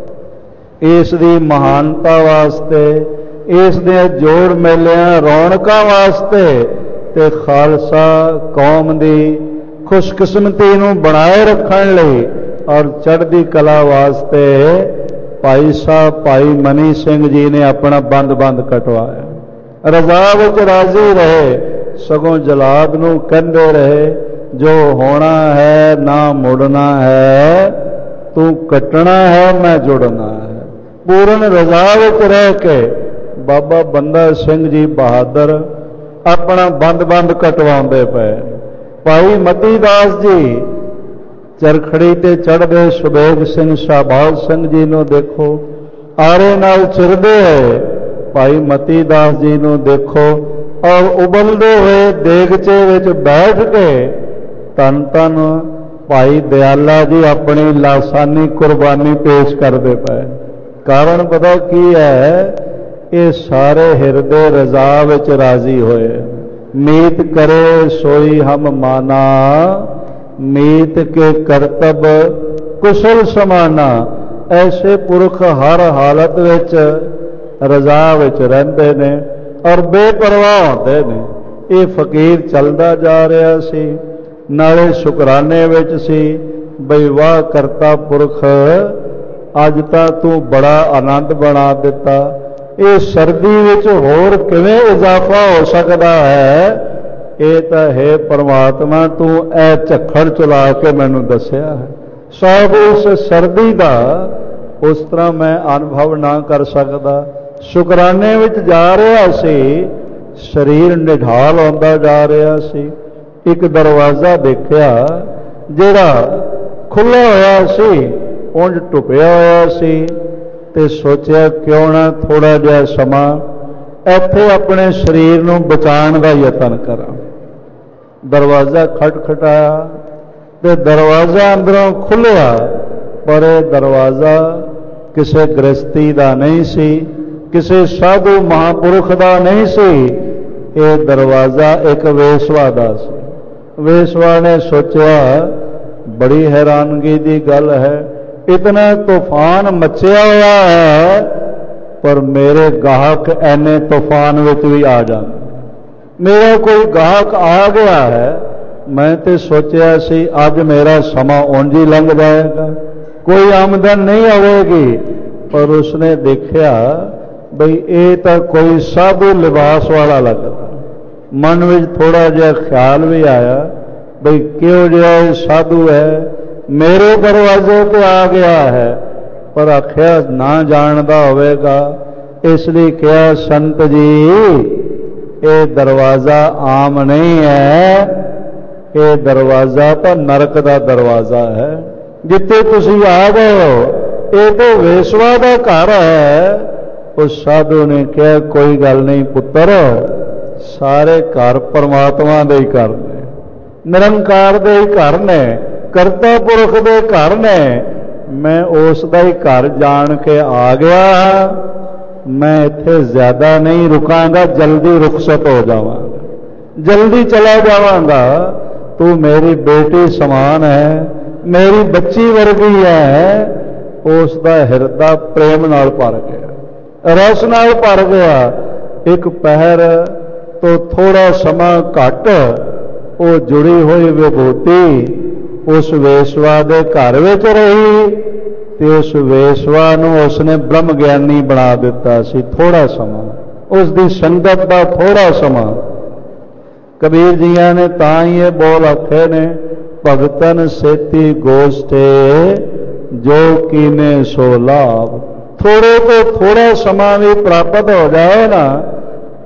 ਇਸ ਦੀ ਮਹਾਨਤਾ ਵਾਸਤੇ, ਇਸ ਦੇ ਜੋੜ ਮੇਲਿਆਂ ਰੌਣਕਾਂ ਵਾਸਤੇ ਤੇ ਖਾਲਸਾ ਕੌਮ ਦੀ ਖੁਸ਼ਕਿਸਮਤੀ ਨੂੰ ਬਣਾਏ ਰੱਖਣ ਲਈ ਔਰ ਚੜ੍ਹਦੀ ਕਲਾ ਵਾਸਤੇ ਭਾਈ ਸਾਹਿਬ ਭਾਈ ਮਨੀ ਸਿੰਘ ਜੀ ਨੇ ਆਪਣਾ ਬੰਦ ਕਟਵਾਇਆ। ਰਜ਼ਾ ਵਿੱਚ ਰਾਜ਼ੀ ਰਹੇ, ਸਗੋਂ ਜਲਾਦ ਨੂੰ ਕਹਿੰਦੇ ਰਹੇ ਜੋ ਹੋਣਾ ਹੈ ਨਾ ਮੁੜਨਾ ਹੈ, ਤੂੰ ਕੱਟਣਾ ਹੈ ਮੈਂ ਜੁੜਨਾ ਹੈ। ਪੂਰਨ ਰਜ਼ਾ ਵਿੱਚ ਰਹਿ ਕੇ ਬਾਬਾ ਬੰਦਾ ਸਿੰਘ ਜੀ ਬਹਾਦਰ ਆਪਣਾ ਬੰਦ ਕਟਵਾਉਂਦੇ ਪਏ। ਭਾਈ ਮਤੀ ਦਾਸ ਜੀ ਚਰਖੜੀ ਤੇ ਚੜ੍ਹਦੇ ਸੁਬੇਗ ਸਿੰਘ ਸ਼ਾਹਬਾਜ਼ ਸਿੰਘ ਜੀ ਨੂੰ ਦੇਖੋ, ਆਰੇ ਨਾਲ ਚਿਰਦੇ ਹੋਏ ਭਾਈ ਮਤੀ ਦਾਸ ਜੀ ਨੂੰ ਦੇਖੋ, ਔਰ ਉਬਲਦੇ ਹੋਏ ਦੇਗਚੇ ਵਿੱਚ ਬੈਠ ਕੇ ਧੰਨ ਧੰਨ ਭਾਈ ਦਿਆਲਾ ਜੀ ਆਪਣੀ ਲਾਸਾਨੀ ਕੁਰਬਾਨੀ ਪੇਸ਼ ਕਰਦੇ ਪਏ। ਕਾਰਨ ਪਤਾ ਕੀ ਹੈ? ਇਹ ਸਾਰੇ ਹਿਰਦੇ ਰਜ਼ਾ ਵਿੱਚ ਰਾਜ਼ੀ ਹੋਏ। ਮੀਤ ਕਰੇ ਸੋਈ ਹਮ ਮਾਨਾ, ਮੀਤ ਕੇ ਕਰਤਬ ਕੁਸ਼ਲ ਸਮਾਨਾ। ਐਸੇ ਪੁਰਖ ਹਰ ਹਾਲਤ ਵਿੱਚ ਰਜ਼ਾ ਵਿੱਚ ਰਹਿੰਦੇ ਨੇ ਔਰ ਬੇਪਰਵਾਹ ਹੁੰਦੇ ਨੇ। ਇਹ ਫਕੀਰ ਚੱਲਦਾ ਜਾ ਰਿਹਾ ਸੀ, ਨਾਲੇ ਸ਼ੁਕਰਾਨੇ ਵਿੱਚ ਸੀ ਬਈ ਵਾਹ ਕਰਤਾ ਪੁਰਖ, ਅੱਜ ਤਾਂ ਤੂੰ ਬੜਾ ਆਨੰਦ ਬਣਾ ਦਿੱਤਾ। ਇਹ ਸਰਦੀ ਵਿੱਚ ਹੋਰ ਕਿਵੇਂ ਇਜ਼ਾਫਾ ਹੋ ਸਕਦਾ ਹੈ? ਇਹ ਤਾਂ ਹੈ ਪਰਮਾਤਮਾ ਤੂੰ ਇਹ ਝੱਖੜ ਚਲਾ ਕੇ ਮੈਨੂੰ ਦੱਸਿਆ ਹੈ। ਸ਼ਾਇਦ ਉਸ ਸਰਦੀ ਦਾ ਉਸ ਤਰ੍ਹਾਂ ਮੈਂ ਅਨੁਭਵ ਨਾ ਕਰ ਸਕਦਾ। ਸ਼ੁਕਰਾਨੇ ਵਿੱਚ ਜਾ ਰਿਹਾ ਸੀ, ਸਰੀਰ ਨਿਢਾਲ ਆਉਂਦਾ ਜਾ ਰਿਹਾ ਸੀ। ਇੱਕ ਦਰਵਾਜ਼ਾ ਦੇਖਿਆ ਜਿਹੜਾ ਖੁੱਲ੍ਹਾ ਹੋਇਆ ਸੀ, ਉਂਝ ਟੁੱਪਿਆ ਹੋਇਆ ਸੀ, ਤੇ ਸੋਚਿਆ ਕਿਉਂ ਨਾ ਥੋੜਾ ਜਿਹਾ ਸਮਾਂ ਇੱਥੇ ਆਪਣੇ ਸਰੀਰ ਨੂੰ ਬਚਾਉਣ ਦਾ ਯਤਨ ਕਰਾਂ। ਦਰਵਾਜ਼ਾ ਖਟਖਟਾਇਆ ਤੇ ਦਰਵਾਜ਼ਾ ਅੰਦਰੋਂ ਖੁੱਲ੍ਹਿਆ, ਪਰ ਇਹ ਦਰਵਾਜ਼ਾ ਕਿਸੇ ਗ੍ਰਸਤੀ ਦਾ ਨਹੀਂ ਸੀ, ਕਿਸੇ ਸਾਧੂ ਮਹਾਂਪੁਰਖ ਦਾ ਨਹੀਂ ਸੀ। ਇਹ ਦਰਵਾਜ਼ਾ ਇੱਕ ਵੇਸਵਾ ਦਾ ਸੀ। ਵੇਸਵਾ ਨੇ ਸੋਚਿਆ ਬੜੀ ਹੈਰਾਨਗੀ ਦੀ ਗੱਲ ਹੈ, ਇਤਨਾ ਤੂਫਾਨ ਮਚਿਆ ਹੋਇਆ ਹੈ, ਪਰ ਮੇਰੇ ਗਾਹਕ ਐਨੇ ਤੂਫਾਨ ਵਿੱਚ ਵੀ ਆ ਜਾਂਦੇ। ਮੇਰਾ ਕੋਈ ਗਾਹਕ ਆ ਗਿਆ ਹੈ, ਮੈਂ ਤੇ ਸੋਚਿਆ ਸੀ ਅੱਜ ਮੇਰਾ ਸਮਾਂ ਉਂਝ ਹੀ ਲੰਘ ਜਾਏਗਾ, ਕੋਈ ਆਮਦਨ ਨਹੀਂ ਆਵੇਗੀ। ਪਰ ਉਸਨੇ ਦੇਖਿਆ ਬਈ ਇਹ ਤਾਂ ਕੋਈ ਸਾਧੂ ਲਿਬਾਸ ਵਾਲਾ ਲੱਗਦਾ। ਮਨ ਵਿੱਚ ਥੋੜਾ ਜਿਹਾ ਖਿਆਲ ਵੀ ਆਇਆ ਬਈ ਕਿਹੋ ਜਿਹਾ ਇਹ ਸਾਧੂ ਹੈ, ਮੇਰੇ ਦਰਵਾਜ਼ੇ ਤੇ ਆ ਗਿਆ ਹੈ। ਪਰ ਆਖਿਆ ਨਾ ਜਾਣਦਾ ਹੋਵੇਗਾ, ਇਸ ਲਈ ਕਿਹਾ ਸੰਤ ਜੀ ਇਹ ਦਰਵਾਜ਼ਾ ਆਮ ਨਹੀਂ ਹੈ, ਇਹ ਦਰਵਾਜ਼ਾ ਤਾਂ ਨਰਕ ਦਾ ਦਰਵਾਜ਼ਾ ਹੈ। ਜਿੱਥੇ ਤੁਸੀਂ ਆ ਗਏ ਹੋ ਇਹ ਤਾਂ ਵੇਸਵਾ ਦਾ ਘਰ ਹੈ। ਉਸ ਸਾਧੂ ਨੇ ਕਿਹਾ ਕੋਈ ਗੱਲ ਨਹੀਂ ਪੁੱਤਰ, ਸਾਰੇ ਘਰ ਪਰਮਾਤਮਾ ਦੇ ਹੀ ਘਰ ਨੇ, ਨਿਰੰਕਾਰ ਦੇ ਹੀ ਘਰ ਨੇ, ਕਰਤਾ ਪੁਰਖ ਦੇ ਘਰ ਨੇ। ਮੈਂ ਉਸ ਦਾ ਹੀ ਘਰ ਜਾਣ ਕੇ ਆ ਗਿਆ, ਮੈਂ ਇੱਥੇ ਜ਼ਿਆਦਾ ਨਹੀਂ ਰੁਕਾਂਗਾ, ਜਲਦੀ ਰੁਖਸਤ ਹੋ ਜਾਵਾਂਗਾ, ਜਲਦੀ ਚਲਾ ਜਾਵਾਂਗਾ। ਤੂੰ ਮੇਰੀ ਬੇਟੀ ਸਮਾਨ ਹੈ, ਮੇਰੀ ਬੱਚੀ ਵਰਗੀ ਹੈ। ਉਸ ਦਾ ਹਿਰਦਾ ਪ੍ਰੇਮ ਨਾਲ ਭਰ ਗਿਆ, ਰਸ ਨਾਲ ਭਰ ਗਿਆ। ਇੱਕ ਪਹਿਰ ਤੋਂ ਥੋੜਾ ਸਮਾਂ ਘੱਟ ਉਹ ਜੁੜੀ ਹੋਈ ਵਿਭੂਤੀ ਉਸ ਵੇਸਵਾ ਦੇ ਘਰ ਵਿੱਚ ਰਹੀ ਤੇ ਉਸ ਵੇਸਵਾ ਨੂੰ ਉਸਨੇ ਬ੍ਰਹਮ ਗਿਆਨੀ ਬਣਾ ਦਿੱਤਾ ਸੀ। ਥੋੜਾ ਸਮਾਂ ਉਸ ਦੀ ਸੰਗਤ ਦਾ ਥੋੜਾ ਸਮਾਂ। ਕਬੀਰ ਜੀਆਂ ਨੇ ਤਾਂ ਹੀ ਇਹ ਬੋਲ ਆਖੇ ਨੇ, ਭਗਤਨ ਸੇਤੀ ਗੋਸ਼ਟੇ ਜੋ ਕੀਨੇ ਸੋ ਲਾਭ। ਥੋੜੇ ਤੋਂ ਥੋੜਾ ਸਮਾਂ ਵੀ ਪ੍ਰਾਪਤ ਹੋ ਜਾਏ ਨਾ,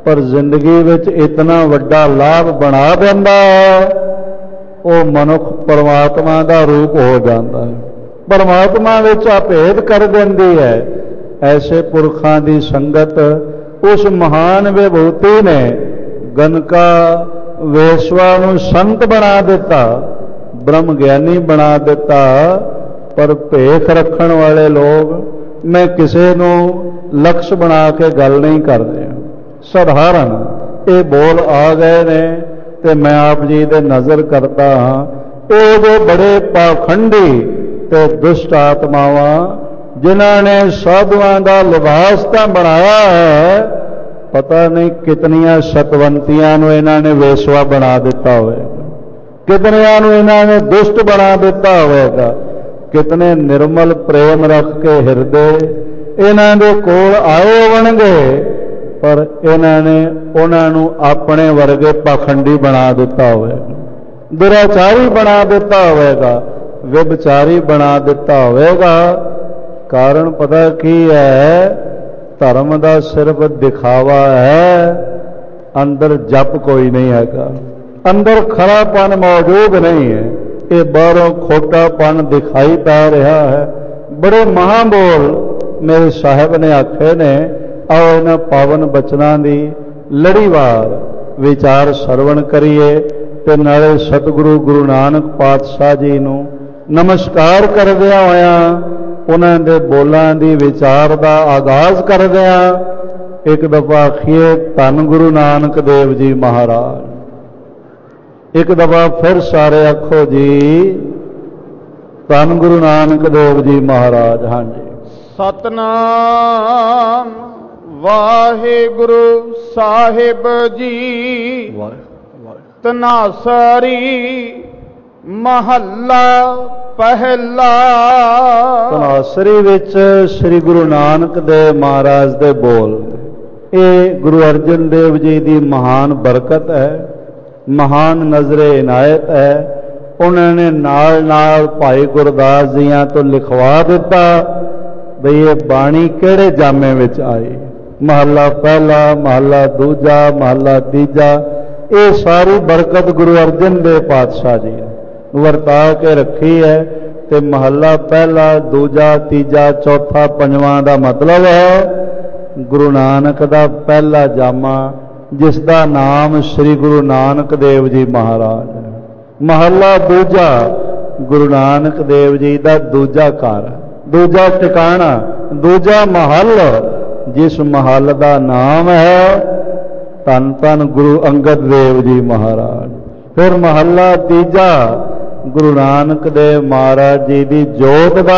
ਪਰ ਜ਼ਿੰਦਗੀ ਵਿੱਚ ਇਤਨਾ ਵੱਡਾ ਲਾਭ ਬਣਾ ਦਿੰਦਾ ਹੈ, ਉਹ ਮਨੁੱਖ ਪਰਮਾਤਮਾ ਦਾ ਰੂਪ ਹੋ ਜਾਂਦਾ ਹੈ, ਪਰਮਾਤਮਾ ਵਿੱਚ ਅਭੇਦ ਕਰ ਦਿੰਦੀ ਹੈ। ਐਸੇ ਪੁਰਖਾਂ ਦੀ ਸੰਗਤ ਉਸ ਮਹਾਨ ਵਿਭੂਤੀ ਨੇ ਗਨਕਾ ਵੇਸ਼ਵਾ ਨੂੰ ਸੰਤ ਬਣਾ ਦਿੱਤਾ, ਬ੍ਰਹਮ ਗਿਆਨੀ ਬਣਾ ਦਿੱਤਾ। ਪਰ ਭੇਖ ਰੱਖਣ ਵਾਲੇ ਲੋਕ ਮੈਂ ਕਿਸੇ ਨੂੰ ਲਕਸ਼ ਬਣਾ ਕੇ ਗੱਲ ਨਹੀਂ ਕਰਦੇ, ਸਧਾਰਨ ਇਹ ਬੋਲ ਆ ਗਏ ਨੇ ਤੇ ਮੈਂ ਆਪ ਜੀ ਦੇ ਨਜ਼ਰ ਕਰਦਾ ਹਾਂ। ਇਹ ਜੋ ਬੜੇ ਪਾਖੰਡੀ ਤੇ ਦੁਸ਼ਟ ਆਤਮਾਵਾਂ ਜਿਨ੍ਹਾਂ ਨੇ ਸਾਧੂਆਂ ਦਾ ਲਿਬਾਸ ਤਾਂ ਬਣਾਇਆ ਹੈ, ਪਤਾ ਨਹੀਂ ਕਿਤਨੀਆਂ ਸਤਵੰਤੀਆਂ ਨੂੰ ਇਹਨਾਂ ਨੇ ਵੇਸ਼ਵਾ ਬਣਾ ਦਿੱਤਾ ਹੋਵੇਗਾ, ਕਿਤਨਿਆਂ ਨੂੰ ਇਹਨਾਂ ਨੇ ਦੁਸ਼ਟ ਬਣਾ ਦਿੱਤਾ ਹੋਵੇਗਾ, ਕਿਤਨੇ ਨਿਰਮਲ ਪ੍ਰੇਮ ਰੱਖ ਕੇ ਹਿਰਦੇ ਇਹਨਾਂ ਦੇ ਕੋਲ ਆਏ ਹੋਣਗੇ, ਪਰ ਇਹਨਾਂ ਨੇ ਉਹਨਾਂ ਨੂੰ ਆਪਣੇ ਵਰਗੇ ਪਾਖੰਡੀ ਬਣਾ ਦਿੱਤਾ ਹੋਵੇਗਾ, ਦੁਰਾਚਾਰੀ ਬਣਾ ਦਿੱਤਾ ਹੋਵੇਗਾ, ਵਿਭਚਾਰੀ ਬਣਾ ਦਿੱਤਾ ਹੋਵੇਗਾ। ਕਾਰਨ ਪਤਾ ਕੀ ਹੈ? ਧਰਮ ਦਾ ਸਿਰਫ ਦਿਖਾਵਾ ਹੈ, ਅੰਦਰ ਜਪ ਕੋਈ ਨਹੀਂ ਹੈਗਾ, ਅੰਦਰ ਖਰਾਪਨ ਮੌਜੂਦ ਨਹੀਂ ਹੈ। ਇਹ ਬਾਹਰੋਂ ਖੋਟਾਪਨ ਦਿਖਾਈ ਪੈ ਰਿਹਾ ਹੈ। ਬੜੇ ਮਹਾਂਬੋਲ ਮੇਰੇ ਸਾਹਿਬ ਨੇ ਆਖੇ ਨੇ, ਆਓ ਇਹਨਾਂ ਪਾਵਨ ਬਚਨਾਂ ਦੀ ਲੜੀਵਾਰ ਵਿਚਾਰ ਸਰਵਣ ਕਰੀਏ ਤੇ ਨਾਲੇ ਸਤਿਗੁਰੂ ਗੁਰੂ ਨਾਨਕ ਪਾਤਸ਼ਾਹ ਜੀ ਨੂੰ ਨਮਸਕਾਰ ਕਰਦਿਆਂ ਹੋਇਆਂ ਉਹਨਾਂ ਦੇ ਬੋਲਾਂ ਦੀ ਵਿਚਾਰ ਦਾ ਆਗਾਜ਼ ਕਰਦਿਆਂ ਇੱਕ ਦਫਾ ਆਖੀਏ ਧੰਨ ਗੁਰੂ ਨਾਨਕ ਦੇਵ ਜੀ ਮਹਾਰਾਜ। ਇੱਕ ਦਫਾ ਫਿਰ ਸਾਰੇ ਆਖੋ ਜੀ ਧੰਨ ਗੁਰੂ ਨਾਨਕ ਦੇਵ ਜੀ ਮਹਾਰਾਜ। ਹਾਂਜੀ, ਸਤਨਾਮ ਵਾਹਿਗੁਰੂ ਸਾਹਿਬ ਜੀ। ਤਨਾਸਰੀ ਮਹੱਲਾ ਪਹਿਲਾ। ਤਨਾਸਰੀ ਵਿੱਚ ਸ੍ਰੀ ਗੁਰੂ ਨਾਨਕ ਦੇਵ ਮਹਾਰਾਜ ਦੇ ਬੋਲ। ਇਹ ਗੁਰੂ ਅਰਜਨ ਦੇਵ ਜੀ ਦੀ ਮਹਾਨ ਬਰਕਤ ਹੈ, ਮਹਾਨ ਨਜ਼ਰੇ ਇਨਾਇਤ ਹੈ। ਉਹਨਾਂ ਨੇ ਨਾਲ ਨਾਲ ਭਾਈ ਗੁਰਦਾਸ ਜੀਆਂ ਤੋਂ ਲਿਖਵਾ ਦਿੱਤਾ ਬਈ ਇਹ ਬਾਣੀ ਕਿਹੜੇ ਜਾਮੇ ਵਿੱਚ ਆਈ। ਮਹੱਲਾ ਪਹਿਲਾ, ਮਹੱਲਾ ਦੂਜਾ, ਮਹੱਲਾ ਤੀਜਾ, ਇਹ ਸਾਰੀ ਬਰਕਤ ਗੁਰੂ ਅਰਜਨ ਦੇਵ ਪਾਤਸ਼ਾਹ ਜੀ ਵਰਤਾ ਕੇ ਰੱਖੀ ਹੈ। ਤੇ ਮਹੱਲਾ ਪਹਿਲਾ, ਦੂਜਾ, ਤੀਜਾ, ਚੌਥਾ, ਪੰਜਵਾਂ ਦਾ ਮਤਲਬ ਹੈ ਗੁਰੂ ਨਾਨਕ ਦਾ ਪਹਿਲਾ ਜਾਮਾ ਜਿਸ ਦਾ ਨਾਮ ਸ੍ਰੀ ਗੁਰੂ ਨਾਨਕ ਦੇਵ ਜੀ ਮਹਾਰਾਜ ਹੈ। ਮਹੱਲਾ ਦੂਜਾ ਗੁਰੂ ਨਾਨਕ ਦੇਵ ਜੀ ਦਾ ਦੂਜਾ ਘਰ, ਦੂਜਾ ਟਿਕਾਣਾ, ਦੂਜਾ ਮਹੱਲ ਜਿਸ ਮਹੱਲ ਦਾ ਨਾਮ ਹੈ ਧੰਨ ਧੰਨ ਗੁਰੂ ਅੰਗਦ ਦੇਵ ਜੀ ਮਹਾਰਾਜ। ਫਿਰ ਮਹੱਲਾ ਤੀਜਾ ਗੁਰੂ ਨਾਨਕ ਦੇਵ ਮਹਾਰਾਜ ਜੀ ਦੀ ਜੋਤ ਦਾ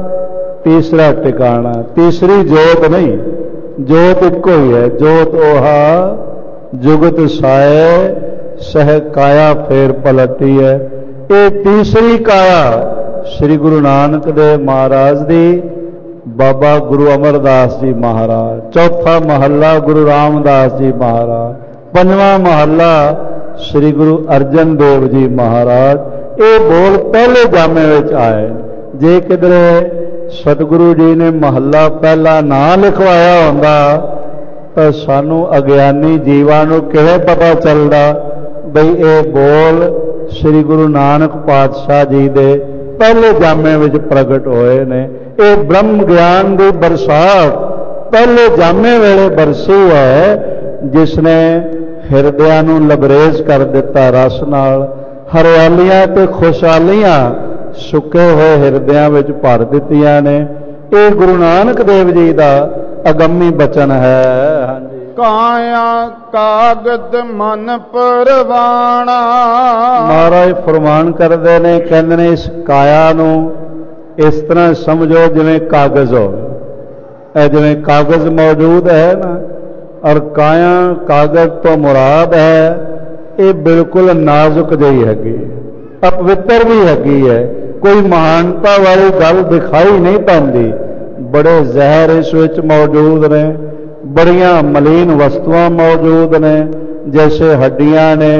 ਤੀਸਰਾ ਟਿਕਾਣਾ। ਤੀਸਰੀ ਜੋਤ ਨਹੀਂ, ਜੋਤ ਇੱਕੋ ਹੀ ਹੈ। ਜੋਤ 오ਹਾ ਜੁਗਤ ਸਾਏ ਸਹਿ ਕਾਇਆ ਫੇਰ ਪਲਟੀ ਹੈ। ਇਹ ਤੀਸਰੀ ਕਾਇਆ ਸ੍ਰੀ ਗੁਰੂ ਨਾਨਕ ਦੇਵ ਮਹਾਰਾਜ ਦੀ, ਬਾਬਾ ਗੁਰੂ ਅਮਰਦਾਸ ਜੀ ਮਹਾਰਾਜ। ਚੌਥਾ ਮਹੱਲਾ ਗੁਰੂ ਰਾਮਦਾਸ ਜੀ ਮਹਾਰਾਜ। ਪੰਜਵਾਂ ਮਹੱਲਾ ਸ੍ਰੀ ਗੁਰੂ ਅਰਜਨ ਦੇਵ ਜੀ ਮਹਾਰਾਜ। ਇਹ ਬੋਲ ਪਹਿਲੇ ਜਾਮੇ ਵਿੱਚ ਆਏ। ਜੇ ਕਿਧਰੇ ਸਤਿਗੁਰੂ ਜੀ ਨੇ ਮਹੱਲਾ ਪਹਿਲਾ ਨਾ ਲਿਖਵਾਇਆ ਹੁੰਦਾ ਤਾਂ ਸਾਨੂੰ ਅਗਿਆਨੀ ਜੀਵਾਂ ਨੂੰ ਕਿਵੇਂ ਪਤਾ ਚੱਲਦਾ ਬਈ ਇਹ ਬੋਲ ਸ੍ਰੀ ਗੁਰੂ ਨਾਨਕ ਪਾਤਸ਼ਾਹ ਜੀ ਦੇ ਪਹਿਲੇ ਜਾਮੇ ਵਿੱਚ ਪ੍ਰਗਟ ਹੋਏ ਨੇ। ਇਹ ਬ੍ਰਹਮ ਗਿਆਨ ਦੀ ਬਰਸਾਤ ਪਹਿਲੇ ਜਾਮੇ ਵੇਲੇ ਬਰਸੀ ਹੈ, ਜਿਸ ਨੇ ਹਿਰਦਿਆਂ ਨੂੰ ਲਬਰੇਜ਼ ਕਰ ਦਿੱਤਾ ਰਸ ਨਾਲ। ਹਰਿਆਲੀਆਂ ਤੇ ਖੁਸ਼ਹਾਲੀਆਂ ਸੁੱਕੇ ਹੋਏ ਹਿਰਦਿਆਂ ਵਿੱਚ ਭਰ ਦਿੱਤੀਆਂ ਨੇ। ਇਹ ਗੁਰੂ ਨਾਨਕ ਦੇਵ ਜੀ ਦਾ ਅਗੰਮੀ ਬਚਨ ਹੈ। ਹਾਂਜੀ, ਕਾਇਆ ਕਾਗਦ ਮਨ ਪਰਵਾਣਾ। ਮਹਾਰਾਜ ਫਰਮਾਨ ਕਰਦੇ ਨੇ, ਕਹਿੰਦੇ ਨੇ ਇਸ ਕਾਇਆ ਨੂੰ ਇਸ ਤਰ੍ਹਾਂ ਸਮਝੋ ਜਿਵੇਂ ਕਾਗਜ਼ ਹੋਵੇ। ਇਹ ਜਿਵੇਂ ਕਾਗਜ਼ ਮੌਜੂਦ ਹੈ ਨਾ, ਔਰ ਕਾਇਆ ਕਾਗਜ਼ ਤੋਂ ਮੁਰਾਦ ਹੈ ਇਹ ਬਿਲਕੁਲ ਨਾਜ਼ੁਕ ਜਿਹੀ ਹੈਗੀ, ਅਪਵਿੱਤਰ ਵੀ ਹੈਗੀ ਹੈ। ਕੋਈ ਮਹਾਨਤਾ ਵਾਲੀ ਗੱਲ ਦਿਖਾਈ ਨਹੀਂ ਪੈਂਦੀ। ਬੜੇ ਜ਼ਹਿਰ ਇਸ ਵਿੱਚ ਮੌਜੂਦ ਨੇ, ਬੜੀਆਂ ਮਲੀਨ ਵਸਤੂਆਂ ਮੌਜੂਦ ਨੇ, ਜੈਸੇ ਹੱਡੀਆਂ ਨੇ,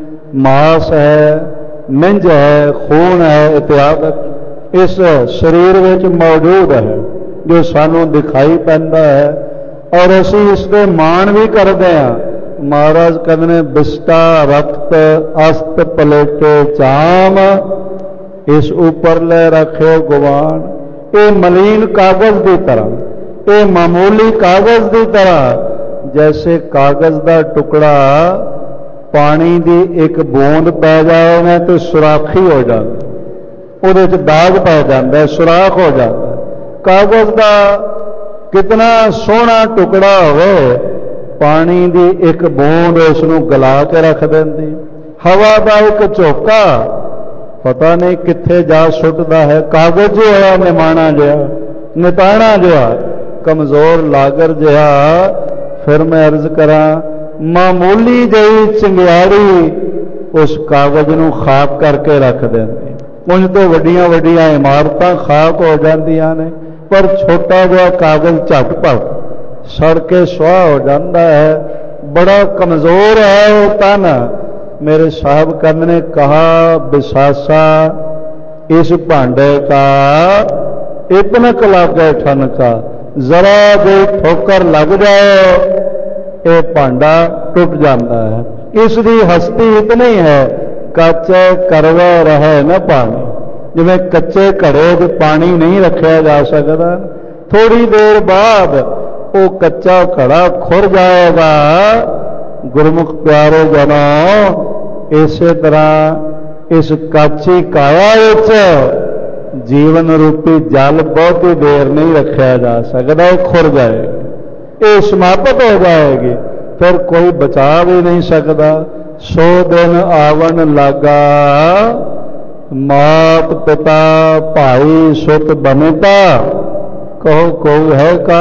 ਮਾਸ ਹੈ, ਮਿੰਜ ਹੈ, ਖੂਨ ਹੈ ਇਤਿਆਦਿ ਇਸ ਸਰੀਰ ਵਿੱਚ ਮੌਜੂਦ ਹੈ ਜੋ ਸਾਨੂੰ ਦਿਖਾਈ ਪੈਂਦਾ ਹੈ। ਔਰ ਅਸੀਂ ਇਸ ਦੇ ਮਾਣ ਵੀ ਕਰਦੇ ਹਾਂ महाराज कहते ने बिस्टा रक्त अस्त पलेटे चाम, इस ऊपर ले रखे गुवान। ये मलीन कागज की तरह, ये मामूली कागज की तरह, जैसे कागज का टुकड़ा पानी की एक बूंद पै जाए ना तो सुराखी हो जाती, उहदे च दाग पै जाता है, सुराख हो जाता है। कागज का कितना सोहना टुकड़ा होवे, पानी की एक बूंद उसनूं गला के रख देंदी। हवा का एक झोंका पता नहीं कित्थे जा सुटदा है। कागज जो है निमाणा जिहा, निताणा जिहा, कमजोर लागर जिहा। फिर मैं अर्ज करा, मामूली जी चिंगियाड़ी उस कागज नूं खाक करके रख देंदी। उंज तो वड्डियां वड्डियां इमारतां खाक हो जांदियां ने, पर छोटा जिहा कागज झटपट सड़ के सुआह हो जाता है। बड़ा कमजोर है वो तन। मेरे साहब कंद ने कहा, बिसासा इस भांडे का इतनक लागे ठनका, जरा भी ठोकर लग जाए ये भांडा टूट जाता है। इसकी हस्ती इतनी है, कच्चे करवे रहे न पानी। जिवें कच्चे घड़े च पानी नहीं रखा जा सकता, थोड़ी देर बाद वो कच्चा घड़ा खुर जाएगा। गुरमुख प्यारे जनों, इसे तरह इस काची काया विच जीवन रूपी जल बहुती देर नहीं रखा जा सकता, खुर जाएगी, ये समाप्त हो जाएगी, फिर कोई बचा भी नहीं सकता। 100 दिन आवन लगा, मात पिता भाई सुत बनिता, कहो कोई है का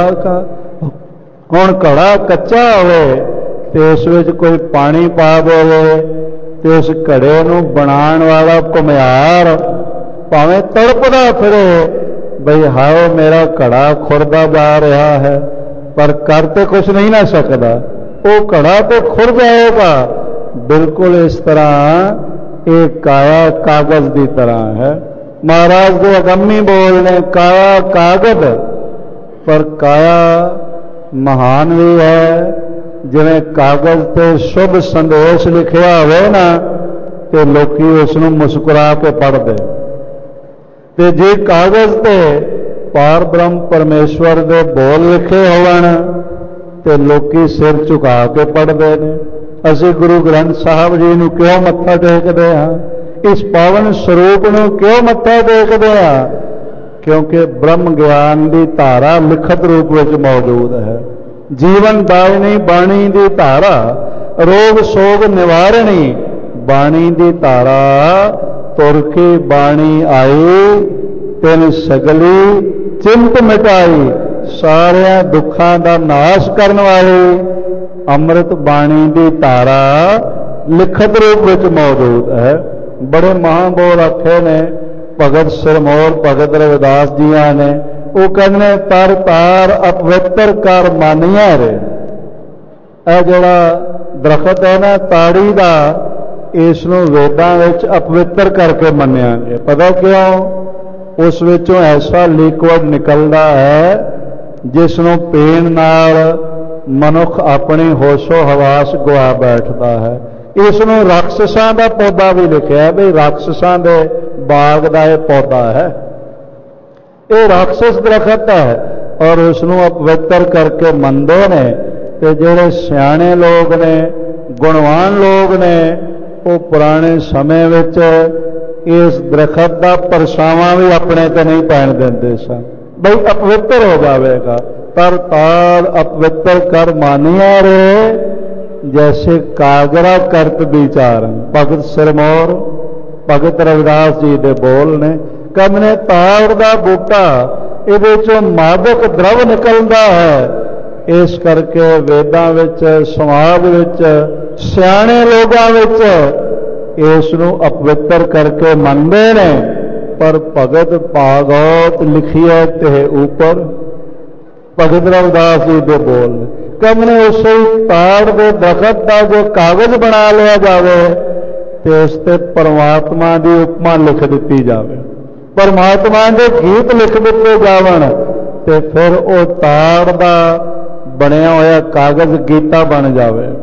हुण घड़ा कच्चा होवे ते उस विच कोई पानी पा देवे ते उस घड़े नूं बनाण वाला घुमियार भावें तड़पदा फिरे बई हाय मेरा घड़ा खुरदा जा रहा है, पर कर तो कुछ नहीं ना सकता, वो घड़ा तो खुर जाएगा। बिल्कुल इस तरह एक काया कागज की तरह है। महाराज के अगम्मी बोलने काया कागज, पर काया महान भी है। जिवें कागज पे शुभ संदेश लिखिया होवे ना तो लोकी उसनूं मुस्कुरा के पढ़ते, ते जे कागज पे पार ब्रह्म परमेश्वर दे बोल लिखे होवन ते लोकी सिर झुका के पढ़ते हैं। असीं गुरु ग्रंथ साहब जी नूं क्यों मत्था टेकते हैं, इस पावन स्वरूप नूं क्यों मत्था टेकते हैं? क्योंकि ब्रह्म ज्ञान की धारा लिखत रूप में मौजूद है। जीवन दायनी बाणी की धारा, रोग सोग निवारणी बाणी की धारा, तुर की बाणी आई तिन सगली चिंत मिटाई, सारे दुखों का नाश करने वाली अमृत बाणी की धारा लिखत रूप में मौजूद है। बड़े महाबोल आखे ने भगत सिरमौर भगत रविदास जिया ने, वो कहने तर तार अपवित्र कर मानिया रे। यह जोड़ा दरखत है ना ताड़ी का, इसनों वेदां विच अपवित्र करके मन्निया गया। पता क्यों? उस विचों ऐसा लिक्विड निकलता है जिसनों पीण नाल मनुख अपनी होशो हवास गवा बैठता है। इसनों राक्षसां का पौधा भी लिखा है, भी राक्षसां दे बाग का यह पौधा है, ये राक्षस दरखत है, और उसनों अपवित्र करके मनते ने। ते जिहड़े सियाणे लोग ने, गुणवान लोग ने, वो पुराने समय विच इस दरखत का परछावां भी अपने ते नहीं पैण देंदे सन, बई अपवित्र हो जाएगा। पर ताल अपवित्र कर मानिया रे, जैसे कागरा करत विचारन। भगत सिरमौर भगत रविदास जी दे बोल ने, कमने ताड़ का बूटा, ये मादक द्रव निकलता है। इस करके वेदां विच, समाज विच, सियाणे लोगां विच इसनूं अपवित्र करके मनते ने। पर भगत भागवत लिखिए ते ऊपर भगत रविदास जी दे बोल कमने उस ताड़ के दरखत का जो कागज बना लिया जाए तो उस पर परमात्मा की उपमा लिख दी जाए, परमात्मा के गीत लिख दिते जावन, तो फिर वो ताड़ का बनया होया कागज गीता बन जाए।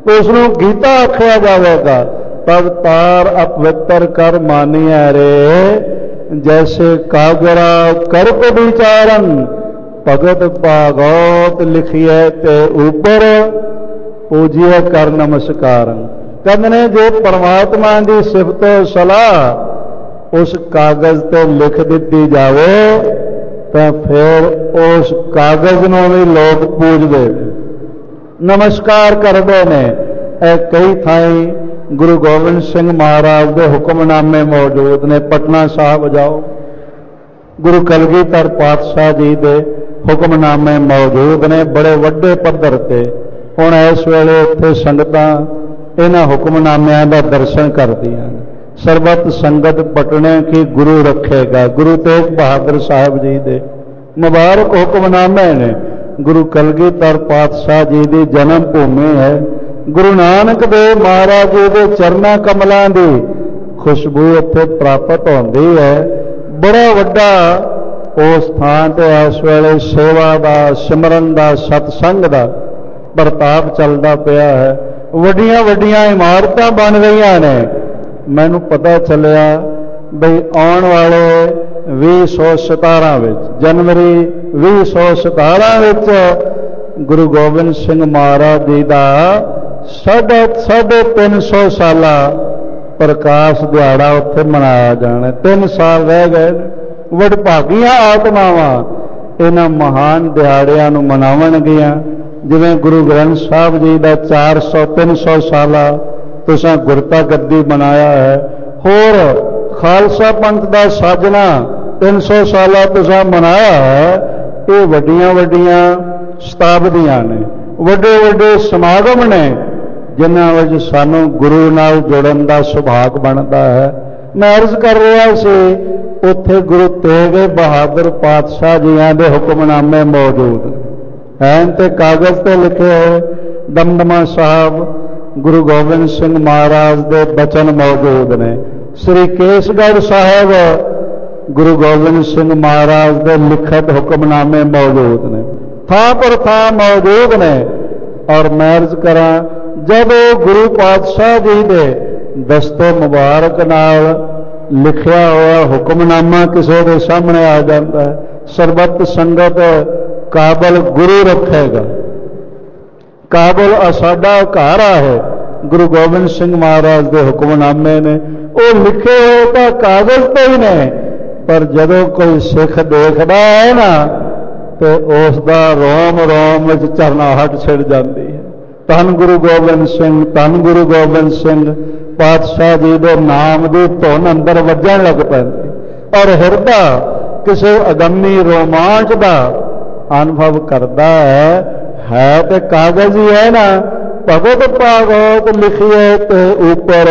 ਉਸ ਨੂੰ ਗੀਤਾ ਆਖਿਆ ਜਾਵੇਗਾ। ਤਬ ਤਾਰ ਅਪਵਿੱਤਰ ਕਰ ਮਾਨੀਐ ਰੇ, ਜੈਸੇ ਕਾਗਰਾ ਕਰਪ ਵਿਚਾਰਨ, ਭਗਤ ਭਾਗਵਤ ਲਿਖੀਐ ਤੇ ਉਪਰ, ਪੂਜੀਐ ਕਰ ਨਮਸਕਾਰਨ। ਕਹਿੰਦੇ ਨੇ ਜੇ ਪਰਮਾਤਮਾ ਦੀ ਸਿਫਤ ਸਲਾਹ ਉਸ ਕਾਗਜ਼ ਤੇ ਲਿਖ ਦਿੱਤੀ ਜਾਵੇ ਤਾਂ ਫਿਰ ਉਸ ਕਾਗਜ਼ ਨੂੰ ਵੀ ਲੋਕ ਪੂਜਦੇ, ਨਮਸਕਾਰ ਕਰਦੇ ਨੇ। ਇਹ ਕਈ ਥਾਈਂ ਗੁਰੂ ਗੋਬਿੰਦ ਸਿੰਘ ਮਹਾਰਾਜ ਦੇ ਹੁਕਮਨਾਮੇ ਮੌਜੂਦ ਨੇ। ਪਟਨਾ ਸਾਹਿਬ ਜਾਓ, ਗੁਰੂ ਕਲਗੀਧਰ ਪਾਤਸ਼ਾਹ ਜੀ ਦੇ ਹੁਕਮਨਾਮੇ ਮੌਜੂਦ ਨੇ ਬੜੇ ਵੱਡੇ ਪੱਧਰ ਤੇ। ਹੁਣ ਇਸ ਵੇਲੇ ਉੱਥੇ ਸੰਗਤਾਂ ਇਹਨਾਂ ਹੁਕਮਨਾਮਿਆਂ ਦਾ ਦਰਸ਼ਨ ਕਰਦੀਆਂ ਨੇ। ਸਰਬਤ ਸੰਗਤ ਪਟਣੇ ਕੀ ਗੁਰੂ ਰੱਖੇਗਾ, ਗੁਰੂ ਤੇਗ ਬਹਾਦਰ ਸਾਹਿਬ ਜੀ ਦੇ ਮੁਬਾਰਕ ਹੁਕਮਨਾਮੇ ਨੇ। ਗੁਰੂ ਕਲਗੀਧਰ ਪਾਤਸ਼ਾਹ ਜੀ ਦੀ ਜਨਮ ਭੂਮੀ ਹੈ। ਗੁਰੂ ਨਾਨਕ ਦੇਵ ਮਹਾਰਾਜ ਜੀ ਦੇ ਚਰਨਾਂ ਕਮਲਾਂ ਦੀ ਖੁਸ਼ਬੂ ਇੱਥੇ ਪ੍ਰਾਪਤ ਹੁੰਦੀ ਹੈ। ਬੜਾ ਵੱਡਾ ਉਸ ਥਾਂ ਤੇ ਇਸ ਵੇਲੇ ਸੇਵਾ ਦਾ, ਸਿਮਰਨ ਦਾ, ਸਤਸੰਗ ਦਾ ਪ੍ਰਤਾਪ ਚੱਲਦਾ ਪਿਆ ਹੈ। ਵੱਡੀਆਂ ਵੱਡੀਆਂ ਇਮਾਰਤਾਂ ਬਣ ਰਹੀਆਂ ਨੇ। ਮੈਨੂੰ ਪਤਾ ਚੱਲਿਆ ਬਈ ਆਉਣ ਵਾਲੇ 2017 ਵਿੱਚ, ਜਨਵਰੀ 2017 ਵਿੱਚ ਗੁਰੂ ਗੋਬਿੰਦ ਸਿੰਘ ਮਹਾਰਾਜ ਜੀ ਦਾ 350 ਸਾਲਾ ਪ੍ਰਕਾਸ਼ ਦਿਹਾੜਾ ਉੱਥੇ ਮਨਾਇਆ ਜਾਣਾ। 3 ਸਾਲ ਰਹਿ ਗਏ। ਵਡਭਾਗੀਆਂ ਆਤਮਾਵਾਂ ਇਹਨਾਂ ਮਹਾਨ ਦਿਹਾੜਿਆਂ ਨੂੰ ਮਨਾਵਣਗੀਆਂ। ਜਿਵੇਂ ਗੁਰੂ ਗ੍ਰੰਥ ਸਾਹਿਬ ਜੀ ਦਾ 300 ਸਾਲਾ ਤੁਸੀਂ ਗੁਰਤਾ ਗੱਦੀ ਬਣਾਇਆ ਹੈ, ਹੋਰ ਖਾਲਸਾ ਪੰਥ ਦਾ ਸਾਜਣਾ 300 ਸਾਲਾ ਤੁਸੀਂ ਮਨਾਇਆ ਹੈ। ਇਹ ਵੱਡੀਆਂ ਵੱਡੀਆਂ ਸ਼ਤਾਬਦੀਆਂ ਨੇ, ਵੱਡੇ ਵੱਡੇ ਸਮਾਗਮ ਨੇ ਜਿਨ੍ਹਾਂ ਵਿੱਚ ਸਾਨੂੰ ਗੁਰੂ ਨਾਲ ਜੁੜਨ ਦਾ ਸੁਭਾਗ ਬਣਦਾ ਹੈ। ਮੈਂ ਅਰਜ਼ ਕਰ ਰਿਹਾ ਸੀ ਉੱਥੇ ਗੁਰੂ ਤੇਗ ਬਹਾਦਰ ਪਾਤਸ਼ਾਹ ਜੀਆਂ ਦੇ ਹੁਕਮਨਾਮੇ ਮੌਜੂਦ ਹਨ ਤੇ ਕਾਗਜ਼ ਤੇ ਲਿਖੇ ਹੋਏ ਦਮਦਮਾ ਸਾਹਿਬ ਗੁਰੂ ਗੋਬਿੰਦ ਸਿੰਘ ਮਹਾਰਾਜ ਦੇ ਬਚਨ ਮੌਜੂਦ ਨੇ। ਸ੍ਰੀ ਕੇਸਗੜ੍ਹ ਸਾਹਿਬ ਗੁਰੂ ਗੋਬਿੰਦ ਸਿੰਘ ਮਹਾਰਾਜ ਦੇ ਲਿਖਤ ਹੁਕਮਨਾਮੇ ਮੌਜੂਦ ਨੇ। ਥਾਂ ਪਰ ਥਾਂ ਮੌਜੂਦ ਨੇ। ਔਰ ਮੈਂ ਅਰਜ਼ ਕਰਾਂ ਜਦੋਂ ਗੁਰੂ ਪਾਤਸ਼ਾਹ ਜੀ ਦੇ ਦਸਤੇ ਮੁਬਾਰਕ ਨਾਲ ਲਿਖਿਆ ਹੋਇਆ ਹੁਕਮਨਾਮਾ ਕਿਸੇ ਦੇ ਸਾਹਮਣੇ ਆ ਜਾਂਦਾ ਹੈ, ਸਰਬੱਤ ਸੰਗਤ ਕਾਬਲ ਗੁਰੂ ਰੱਖੇਗਾ, ਕਾਬਲ ਸਾਡਾ ਘਰ ਹੈ। ਗੁਰੂ ਗੋਬਿੰਦ ਸਿੰਘ ਮਹਾਰਾਜ ਦੇ ਹੁਕਮਨਾਮੇ ਨੇ, ਉਹ ਲਿਖੇ ਹੋਏ ਤਾਂ ਕਾਗਜ਼ ਤੇ ਹੀ ਨੇ, ਪਰ ਜਦੋਂ ਕੋਈ ਸਿੱਖ ਦੇਖਦਾ ਹੈ ਨਾ ਤੇ ਉਸ ਦਾ ਰੋਮ ਰੋਮ ਵਿੱਚ ਝਰਨਾਹਟ ਛਿੜ ਜਾਂਦੀ ਹੈ। ਧੰਨ ਗੁਰੂ ਗੋਬਿੰਦ ਸਿੰਘ, ਧੰਨ ਗੁਰੂ ਗੋਬਿੰਦ ਸਿੰਘ ਪਾਤਸ਼ਾਹ ਜੀ ਦੇ ਨਾਮ ਦੀ ਧੁਨ ਅੰਦਰ ਵੱਜਣ ਲੱਗ ਪੈਂਦੀ ਔਰ ਹਿਰਦਾ ਕਿਸੇ ਅਗੰਮੀ ਰੋਮਾਂਚ ਦਾ ਅਨੁਭਵ ਕਰਦਾ ਹੈ ਤੇ ਕਾਗਜ਼ ਹੀ ਹੈ ਨਾ। ਭਗਤ ਭਾਗਵਤ ਲਿਖੀਏ ਤੇ ਉਪਰ,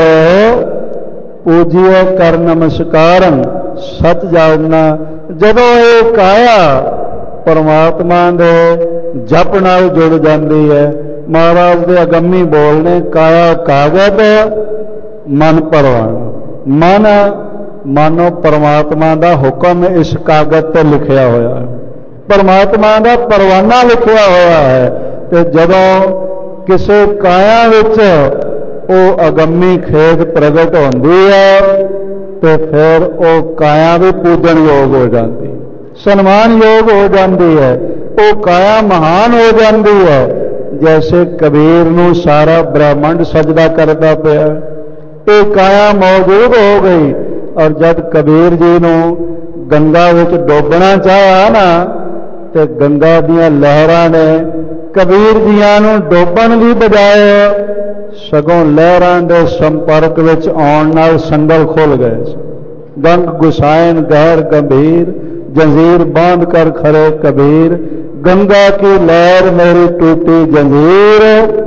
ਪੂਜੀਏ ਕਰ ਨਮਸਕਾਰਨ। ਸੱਚ ਜਾਣਨਾ ਜਦੋਂ ਇਹ ਕਾਇਆ ਪਰਮਾਤਮਾ ਦੇ ਜਪ ਨਾਲ ਜੁੜ ਜਾਂਦੀ ਹੈ। ਮਹਾਰਾਜ ਦੇ ਅਗੰਮੀ ਬੋਲ ਨੇ, ਕਾਇਆ ਕਾਗਜ਼ ਮਨ ਪਰਵਾਨ। ਮਾਨੋ ਪਰਮਾਤਮਾ ਦਾ ਹੁਕਮ ਇਸ ਕਾਗਜ਼ ਤੇ ਲਿਖਿਆ ਹੋਇਆ ਹੈ, ਪਰਮਾਤਮਾ ਦਾ ਪਰਵਾਨਾ ਲਿਖਿਆ ਹੋਇਆ ਹੈ। ਤੇ ਜਦੋਂ ਕਿਸੇ ਕਾਇਆ ਵਿੱਚ ਉਹ ਅਗੰਮੀ ਖੇਡ ਪ੍ਰਗਟ ਹੁੰਦੀ ਹੈ ਤੇ ਫਿਰ ਉਹ ਕਾਇਆ ਵੀ ਪੂਜਣਯੋਗ ਹੋ ਜਾਂਦੀ, ਸਨਮਾਨਯੋਗ ਹੋ ਜਾਂਦੀ ਹੈ। ਉਹ ਕਾਇਆ ਮਹਾਨ ਹੋ ਜਾਂਦੀ ਹੈ। ਜੈਸੇ ਕਬੀਰ ਨੂੰ ਸਾਰਾ ਬ੍ਰਹਮੰਡ ਸਜਦਾ ਕਰਦਾ ਪਿਆ, ਇਹ ਕਾਇਆ ਮੌਜੂਦ ਹੋ ਗਈ। ਔਰ ਜਦ ਕਬੀਰ ਜੀ ਨੂੰ ਗੰਗਾ ਵਿੱਚ ਡੋਬਣਾ ਚਾਹਿਆ ਨਾ ਤੇ ਗੰਗਾ ਦੀਆਂ ਲਹਿਰਾਂ ਨੇ ਕਬੀਰ ਜੀਆਂ ਨੂੰ ਡੋਬਣ ਦੀ ਬਜਾਏ ਸਗੋਂ ਲਹਿਰਾਂ ਦੇ ਸੰਪਰਕ ਵਿੱਚ ਆਉਣ ਨਾਲ ਸੰਗਲ ਖੁੱਲ ਗਏ। ਗੰਗ ਗੁਸਾਇਨ ਗਹਿਰ ਗੰਭੀਰ, जंजीर बांध कर खड़े कबीर, गंगा की लहर मेरी टूटी जंजीर,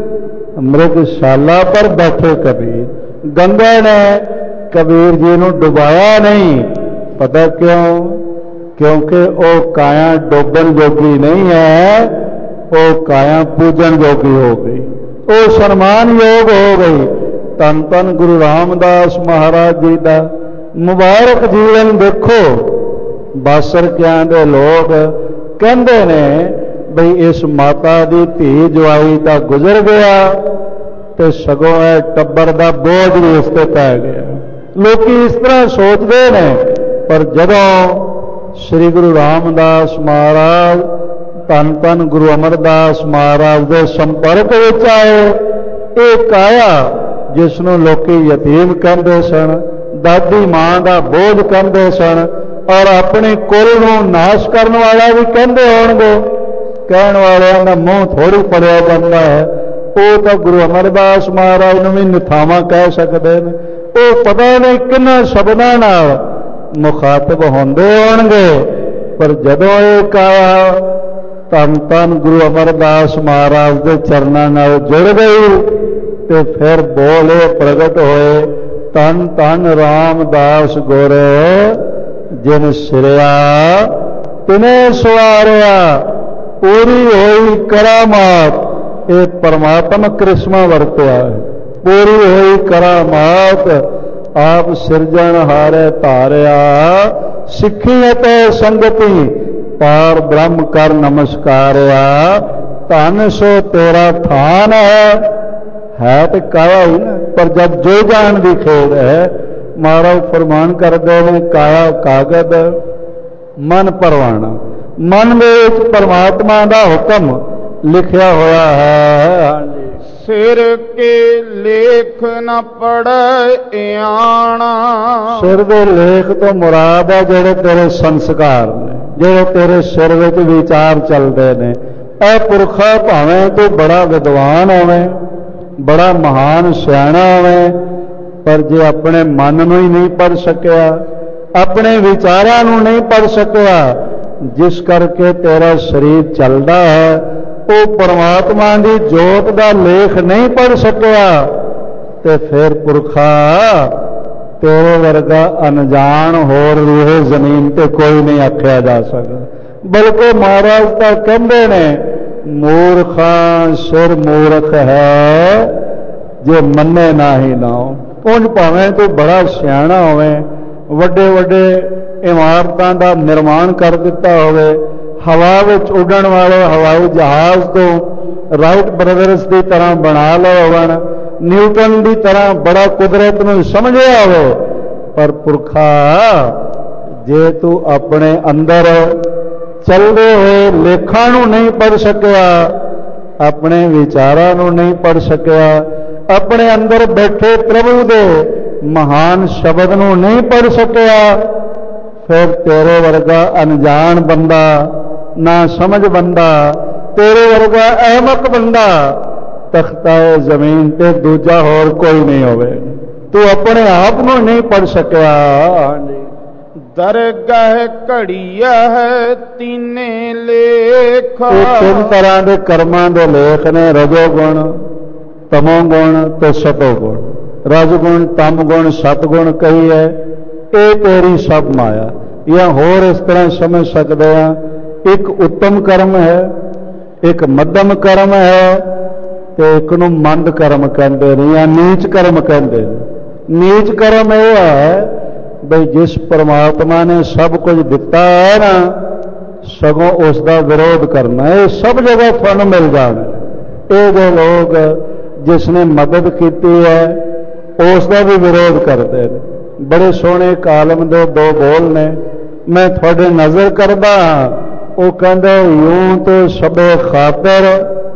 मृगशाला पर बैठे कबीर। गंगा ने कबीर जी ਨੂੰ ਡੁਬਾਇਆ ਨਹੀਂ। ਪਤਾ ਕਿਉਂ? ਕਿਉਂਕਿ ਉਹ ਕਾਇਆ ਡੋਬਣ ਜੋਗੀ ਨਹੀਂ ਹੈ, ਉਹ ਕਾਇਆ ਪੂਜਣ ਜੋਗੀ ਹੋ ਗਈ, ਉਹ ਸਨਮਾਨਯੋਗ ਹੋ ਗਈ। ਧੰਨ ਧੰਨ ਗੁਰੂ ਰਾਮਦਾਸ ਮਹਾਰਾਜ ਜੀ ਦਾ ਮੁਬਾਰਕ ਜੀਵਨ ਦੇਖੋ। ਬਾਸਰ ਕਿਆਂ ਦੇ ਲੋਕ ਕਹਿੰਦੇ ਨੇ ਬਈ ਇਸ ਮਾਤਾ ਦੀ ਧੀ ਜਵਾਈ ਤਾਂ ਗੁਜ਼ਰ ਗਿਆ, ਤੇ ਸਗੋਂ ਇਹ ਟੱਬਰ ਦਾ ਬੋਝ ਵੀ ਉਸ ਤੇ ਪੈ ਗਿਆ। ਲੋਕੀ ਇਸ ਤਰ੍ਹਾਂ ਸੋਚਦੇ ਨੇ, ਪਰ ਜਦੋਂ ਸ੍ਰੀ ਗੁਰੂ ਰਾਮਦਾਸ ਮਹਾਰਾਜ ਧੰਨ ਧੰਨ ਗੁਰੂ ਅਮਰਦਾਸ ਮਹਾਰਾਜ ਦੇ ਸੰਪਰਕ ਵਿੱਚ ਆਏ, ਇਹ ਕਾਇਆ ਜਿਸ ਨੂੰ ਲੋਕੀ ਯਤੀਮ ਕਹਿੰਦੇ ਸਨ, ਦਾਦੀ ਮਾਂ ਦਾ ਬੋਝ ਕਹਿੰਦੇ ਸਨ, ਔਰ ਆਪਣੇ ਕੁਲ ਨੂੰ ਨਾਸ਼ ਕਰਨ ਵਾਲਾ ਵੀ ਕਹਿੰਦੇ ਹੋਣਗੇ, ਕਹਿਣ ਵਾਲਿਆਂ ਦਾ ਮੂੰਹ ਥੋੜ੍ਹੀ ਪੜਿਆ ਜਾਂਦਾ ਹੈ, ਉਹ ਤਾਂ ਗੁਰੂ ਅਮਰਦਾਸ ਮਹਾਰਾਜ ਨੂੰ ਵੀ ਨਿਥਾਵਾਂ ਕਹਿ ਸਕਦੇ ਨੇ। ਉਹ ਪਤਾ ਨਹੀਂ ਕਿੰਨਾ ਸ਼ਬਦਾਂ ਨਾਲ ਮੁਖਾਤਬ ਹੁੰਦੇ ਹੋਣਗੇ, ਪਰ ਜਦੋਂ ਇਹ ਕਾਇਆ ਧੰਨ ਧੰਨ ਗੁਰੂ ਅਮਰਦਾਸ ਮਹਾਰਾਜ ਦੇ ਚਰਨਾਂ ਨਾਲ ਜੁੜ ਗਈ ਤੇ ਫਿਰ ਬੋਲ ਪ੍ਰਗਟ ਹੋਏ, ਧੰਨ ਧੰਨ ਰਾਮਦਾਸ ਗੁਰ ਜਿਨ ਸਿਰਿਆ ਤਿਨੇ ਸਵਾਰਿਆ, ਪੂਰੀ ਹੋਈ ਕਰਾਮਾਤ। ਇਹ ਪਰਮਾਤਮਾ ਕ੍ਰਿਸ਼ਮਾ ਵਰਤਿਆ ਹੈ, ਪੂਰੀ ਹੋਈ ਕਰਾਮਾਤ ਆਪ ਸਿਰਜਣਹਾਰੇ ਧਾਰਿਆ, ਸਿੱਖੀ ਅਤੇ ਸੰਗਤੀ ਪਾਰ ਬ੍ਰਹਮ ਕਰ ਨਮਸਕਾਰਿਆ, ਧਨ ਸੋ ਤੇਰਾ ਥਾਨ ਹੈ ਤੇ ਕਾਇਆ ਹੀ ਨਾ, ਪਰ ਜਦ ਜੋ ਜਾਣ ਦੀ ਖੇਡ ਹੈ, ਮਹਾਰਾਜ ਫਰਮਾਨ ਕਰਦੇ ਨੇ, ਕਾਇਆ ਕਾਗਦ ਮਨ ਪਰਵਾਣਾ, ਮਨ ਵਿੱਚ ਪਰਮਾਤਮਾ ਦਾ ਹੁਕਮ ਲਿਖਿਆ ਹੋਇਆ ਹੈ। ਹਾਂਜੀ, ਸਿਰ ਕੇ ਲੇਖ ਨ ਪੜ੍ਹੈ ਆਣਾ। ਸਿਰ ਦੇ ਲੇਖ ਤੋਂ ਮੁਰਾਦ ਹੈ ਜਿਹੜੇ ਤੇਰੇ ਸੰਸਕਾਰ ਨੇ, ਜਿਹੜੇ ਤੇਰੇ ਸਿਰ ਵਿੱਚ ਵਿਚਾਰ ਚੱਲਦੇ ਨੇ। ਇਹ ਪੁਰਖਾ ਭਾਵੇਂ ਤੂੰ ਬੜਾ ਵਿਦਵਾਨ ਹੋਵੇਂ, ਬੜਾ ਮਹਾਨ ਸਿਆਣਾ ਹੋਵੇਂ, ਪਰ ਜੇ ਆਪਣੇ ਮਨ ਨੂੰ ਹੀ ਨਹੀਂ ਪੜ੍ਹ ਸਕਿਆ, ਆਪਣੇ ਵਿਚਾਰਾਂ ਨੂੰ ਨਹੀਂ ਪੜ੍ਹ ਸਕਿਆ, ਜਿਸ ਕਰਕੇ ਤੇਰਾ ਸਰੀਰ ਚੱਲਦਾ ਹੈ, ਉਹ ਪਰਮਾਤਮਾ ਦੀ ਜੋਤ ਦਾ ਲੇਖ ਨਹੀਂ ਪੜ੍ਹ ਸਕਿਆ, ਤੇ ਫਿਰ ਪੁਰਖਾ ਤੇਰੇ ਵਰਗਾ ਅਣਜਾਣ ਹੋਰ ਰੂਹੇ ਜ਼ਮੀਨ ਤੇ ਕੋਈ ਨਹੀਂ ਆਖਿਆ ਜਾ ਸਕਦਾ। ਬਲਕਿ ਮਹਾਰਾਜ ਤਾਂ ਕਹਿੰਦੇ ਨੇ, ਮੂਰਖਾਂ ਸਿਰ ਮੂਰਖ ਹੈ ਜੇ ਮੰਨੇ ਨਾ ਹੀ ਨਾ। ਉਂਝ ਭਾਵੇਂ ਤੂੰ ਬੜਾ ਸਿਆਣਾ ਹੋਵੇਂ, ਵੱਡੇ ਵੱਡੇ ਇਮਾਰਤਾਂ ਦਾ ਨਿਰਮਾਣ ਕਰ ਦਿੱਤਾ ਹੋਵੇ, ਹਵਾ ਵਿੱਚ ਉੱਡਣ ਵਾਲੇ ਹਵਾਈ ਜਹਾਜ਼ ਤੋਂ ਰਾਈਟ ਬ੍ਰਦਰਸ ਦੀ ਤਰ੍ਹਾਂ ਬਣਾ ਲਏ ਹੋਣ, ਨਿਊਟਨ ਦੀ ਤਰ੍ਹਾਂ ਬੜਾ ਕੁਦਰਤ ਨੂੰ ਸਮਝਿਆ ਹੋਵੇ, ਪਰ ਪੁਰਖਾ ਜੇ ਤੂੰ ਆਪਣੇ ਅੰਦਰ ਚੱਲਦੇ ਹੋਏ ਲੇਖਾਂ ਨੂੰ ਨਹੀਂ ਪੜ੍ਹ ਸਕਿਆ, ਆਪਣੇ ਵਿਚਾਰਾਂ ਨੂੰ ਨਹੀਂ ਪੜ੍ਹ ਸਕਿਆ, ਆਪਣੇ ਅੰਦਰ ਬੈਠੇ ਪ੍ਰਭੂ ਦੇ ਮਹਾਨ ਸ਼ਬਦ ਨੂੰ ਨਹੀਂ ਪੜ੍ਹ ਸਕਿਆ, ਫਿਰ ਤੇਰੇ ਵਰਗਾ ਅਣਜਾਣ ਬੰਦਾ, ਨਾ ਸਮਝ ਬੰਦਾ, ਤੇਰੇ ਵਰਗਾ ਅਹਿਮਕ ਬੰਦਾ ਤਖਤਾ ਜ਼ਮੀਨ ਤੇ ਦੂਜਾ ਹੋਰ ਕੋਈ ਨਹੀਂ ਹੋਵੇ। ਤੂੰ ਆਪਣੇ ਆਪ ਨੂੰ ਨਹੀਂ ਪੜ੍ਹ ਸਕਿਆ। ਹਾਂਜੀ, ਦਰਗਾਹ ਘੜੀਆ ਹੈ ਤੀਨੇ ਲੇਖ। ਇਹ ਤਿੰਨ ਤਰ੍ਹਾਂ ਦੇ ਕਰਮਾਂ ਦੇ ਲੇਖ ਨੇ, ਰਜੋ ਗੁਣ, ਤਮੋ ਗੁਣ ਤੇ ਸਤੋ ਗੁਣ। ਰਜ ਗੁਣ, ਤਮ ਗੁਣ, ਸਤ ਗੁਣ ਕਹੀ ਹੈ, ਇਹ ਤੇਰੀ ਸਭ ਮਾਇਆ। ਜਾਂ ਹੋਰ ਇਸ ਤਰ੍ਹਾਂ ਸਮਝ ਸਕਦੇ ਹਾਂ, ਇੱਕ ਉੱਤਮ ਕਰਮ ਹੈ, ਇੱਕ ਮੱਧਮ ਕਰਮ ਹੈ, ਤੇ ਇੱਕ ਨੂੰ ਮੰਦ ਕਰਮ ਕਹਿੰਦੇ ਨੇ ਜਾਂ ਨੀਚ ਕਰਮ ਕਹਿੰਦੇ ਨੇ। ਨੀਚ ਕਰਮ ਇਹ ਹੈ ਬਈ ਜਿਸ ਪਰਮਾਤਮਾ ਨੇ ਸਭ ਕੁਝ ਦਿੱਤਾ ਹੈ ਨਾ, ਸਗੋਂ ਉਸ ਦਾ ਵਿਰੋਧ ਕਰਨਾ। ਇਹ ਸਭ ਜਗ੍ਹਾ ਤੁਹਾਨੂੰ ਮਿਲ ਜਾਣ। ਇਹ ਜੋ ਲੋਕ ਜਿਸ ਨੇ ਮਦਦ ਕੀਤੀ ਹੈ ਉਸ ਦਾ ਵੀ ਵਿਰੋਧ ਕਰਦੇ ਨੇ। ਬੜੇ ਸੋਹਣੇ ਕਾਲਮ ਦੇ ਦੋ ਬੋਲ ਨੇ, ਮੈਂ ਤੁਹਾਡੇ ਨਜ਼ਰ ਕਰਦਾ ਹਾਂ। ਉਹ ਕਹਿੰਦੇ, ਯੂੰ ਤੋਂ ਸਭੇ ਖਾਤਰ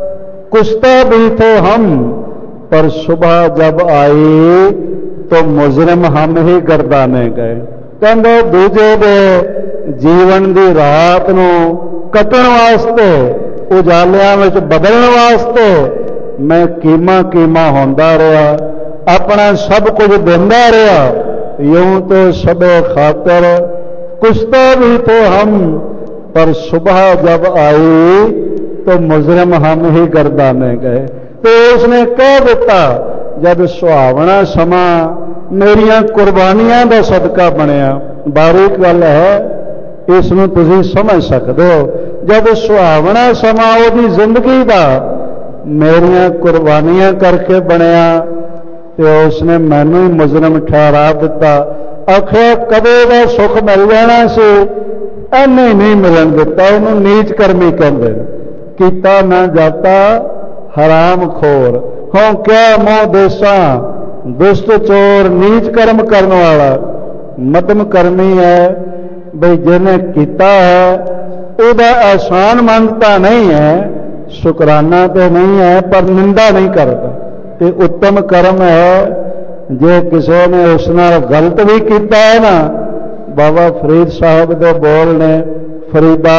ਕੁਛਤਾ ਵੀ ਥੇ ਹਮ, ਪਰ ਸੁਬਹ ਜਬ ਆਈ तो मुजरिम हम ही गर्दाने गए। कहते दूजे दे जीवन की रात नूं कटण वास्ते, उजालियां विच बदलण वास्ते मैं कीमा होंदा रहा, अपना सब कुछ देंदा रहा। यूं तो सबे खातर कुछ तो भी थे हम, पर सुबह जब आई तो मुजरिम हम ही गर्दाने गए। तो उसने कह दिता, जब सुहावना समा मेरिया कुर्बानियां का सदका बनया। बारीक गल है, इसनूं तुसीं समझ सकते हो। जब सुहावना समा उहदी जिंदगी का मेरिया कुर्बानियां करके बनया, तो उसने मैनू ही मुजरम ठहरा दिता। आखिया कदे दा सुख मिल जाना सी, इन्ने नहीं मिलन दिता। उहनूं नीच कर्मी कहंदे। कीता ना जाता हराम खोर, ਹੋਂ ਕਿਆ ਮੋਹ ਦੇਸਾਂ ਦੁਸ਼ਟ ਚੋਰ ਨੀਚ ਕਰਮ ਕਰਨ ਵਾਲਾ। ਮੱਧਮ ਕਰਮੀ ਹੈ ਬਈ ਜਿਹਨੇ ਕੀਤਾ ਹੈ ਉਹਦਾ ਅਹਿਸਾਨ ਮੰਨਤਾ ਨਹੀਂ ਹੈ, ਸ਼ੁਕਰਾਨਾ ਤੇ ਨਹੀਂ ਹੈ, ਪਰ ਨਿੰਦਾ ਨਹੀਂ ਕਰਦਾ। ਤੇ ਉੱਤਮ ਕਰਮ ਹੈ ਜੇ ਕਿਸੇ ਨੇ ਉਸ ਨਾਲ ਗਲਤ ਵੀ ਕੀਤਾ ਹੈ ਨਾ, ਬਾਬਾ ਫਰੀਦ ਸਾਹਿਬ ਦੇ ਬੋਲ ਨੇ, ਫਰੀਦਾ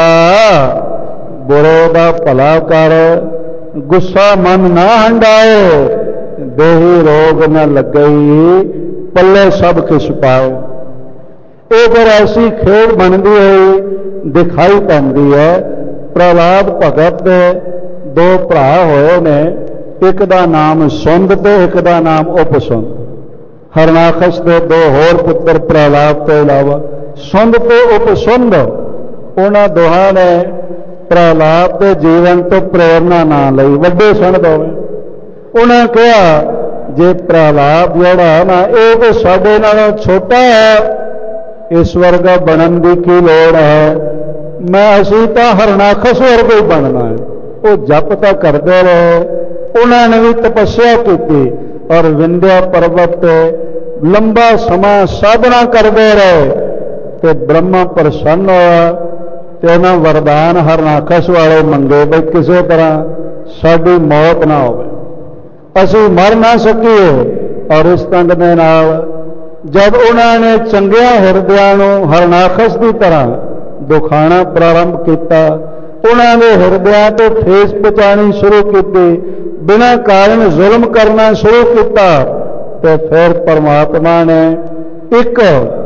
ਬੁਰੇ ਦਾ ਭਲਾ ਕਰ, ਗੁੱਸਾ ਮਨ ਨਾ ਹੰਡਾਏ, ਦੇਹੀ ਰੋਗ ਨ ਲੱਗਈ, ਪੱਲੇ ਸਭ ਕਿਛ ਪਾਏ। ਇਹ ਫਿਰ ਐਸੀ ਖੇਡ ਬਣਦੀ ਹੋਈ ਦਿਖਾਈ ਪੈਂਦੀ ਹੈ। ਪ੍ਰਹਲਾਦ ਭਗਤ ਦੇ ਦੋ ਭਰਾ ਹੋਏ ਨੇ, ਇੱਕ ਦਾ ਨਾਮ ਸੁੰਦ ਤੇ ਇੱਕ ਦਾ ਨਾਮ ਉਪਸੁੰਦ। ਹਰਨਾਖਸ਼ ਦੇ ਦੋ ਹੋਰ ਪੁੱਤਰ ਪ੍ਰਹਲਾਦ ਤੋਂ ਇਲਾਵਾ ਸੁੰਦ ਤੇ ਉਪਸੁੰਦ, ਉਹਨਾਂ ਦੋਹਾਂ ਨੇ ਪ੍ਰਹਲਾਦ ਦੇ ਜੀਵਨ ਤੋਂ ਪ੍ਰੇਰਨਾ ਨਾ ਲਈ। ਵੱਡੇ ਸਨ ਦੋਵੇਂ। ਉਹਨਾਂ ਕਿਹਾ ਜੇ ਪ੍ਰਹਲਾਦ ਜਿਹੜਾ ਨਾ ਇਹ ਤਾਂ ਸਾਡੇ ਨਾਲੋਂ ਛੋਟਾ ਹੈ, ਇਸ ਵਰਗਾ ਬਣਨ ਦੀ ਕੀ ਲੋੜ ਹੈ, ਅਸੀਂ ਤਾਂ ਹਰਨਾਖਸ਼ ਵਰਗਾ ਹੀ ਬਣਨਾ ਹੈ। ਉਹ ਜਪ ਤਾਂ ਕਰਦੇ ਰਹੇ, ਉਹਨਾਂ ਨੇ ਵੀ ਤਪੱਸਿਆ ਕੀਤੀ ਔਰ ਵਿੰਧਿਆ ਪਰਬਤ ਤੇ ਲੰਬਾ ਸਮਾਂ ਸਾਧਨਾ ਕਰਦੇ ਰਹੇ ਤੇ ਬ੍ਰਹਮਾ ਪ੍ਰਸੰਨ ਹੋਇਆ ਤੇ ਉਹਨਾਂ ਵਰਦਾਨ ਹਰਨਾਖਸ਼ ਵਾਲੇ ਮੰਗੇ ਬਈ ਕਿਸੇ ਤਰ੍ਹਾਂ ਸਾਡੀ ਮੌਤ ਨਾ ਹੋਵੇ, ਅਸੀਂ ਮਰ ਨਾ ਸਕੀਏ। ਔਰ ਇਸ ਢੰਗ ਦੇ ਨਾਲ ਜਦ ਉਹਨਾਂ ਨੇ ਚੰਗਿਆਂ ਹਿਰਦਿਆਂ ਨੂੰ ਹਰਨਾਖਸ਼ ਦੀ ਤਰ੍ਹਾਂ ਦੁਖਾਣਾ ਪ੍ਰਾਰੰਭ ਕੀਤਾ, ਉਹਨਾਂ ਦੇ ਹਿਰਦਿਆਂ ਤੋਂ ਠੇਸ ਪਹੁੰਚਾਉਣੀ ਸ਼ੁਰੂ ਕੀਤੀ, ਬਿਨਾਂ ਕਾਰਨ ਜ਼ੁਲਮ ਕਰਨਾ ਸ਼ੁਰੂ ਕੀਤਾ, ਤੇ ਫਿਰ ਪਰਮਾਤਮਾ ਨੇ ਇੱਕ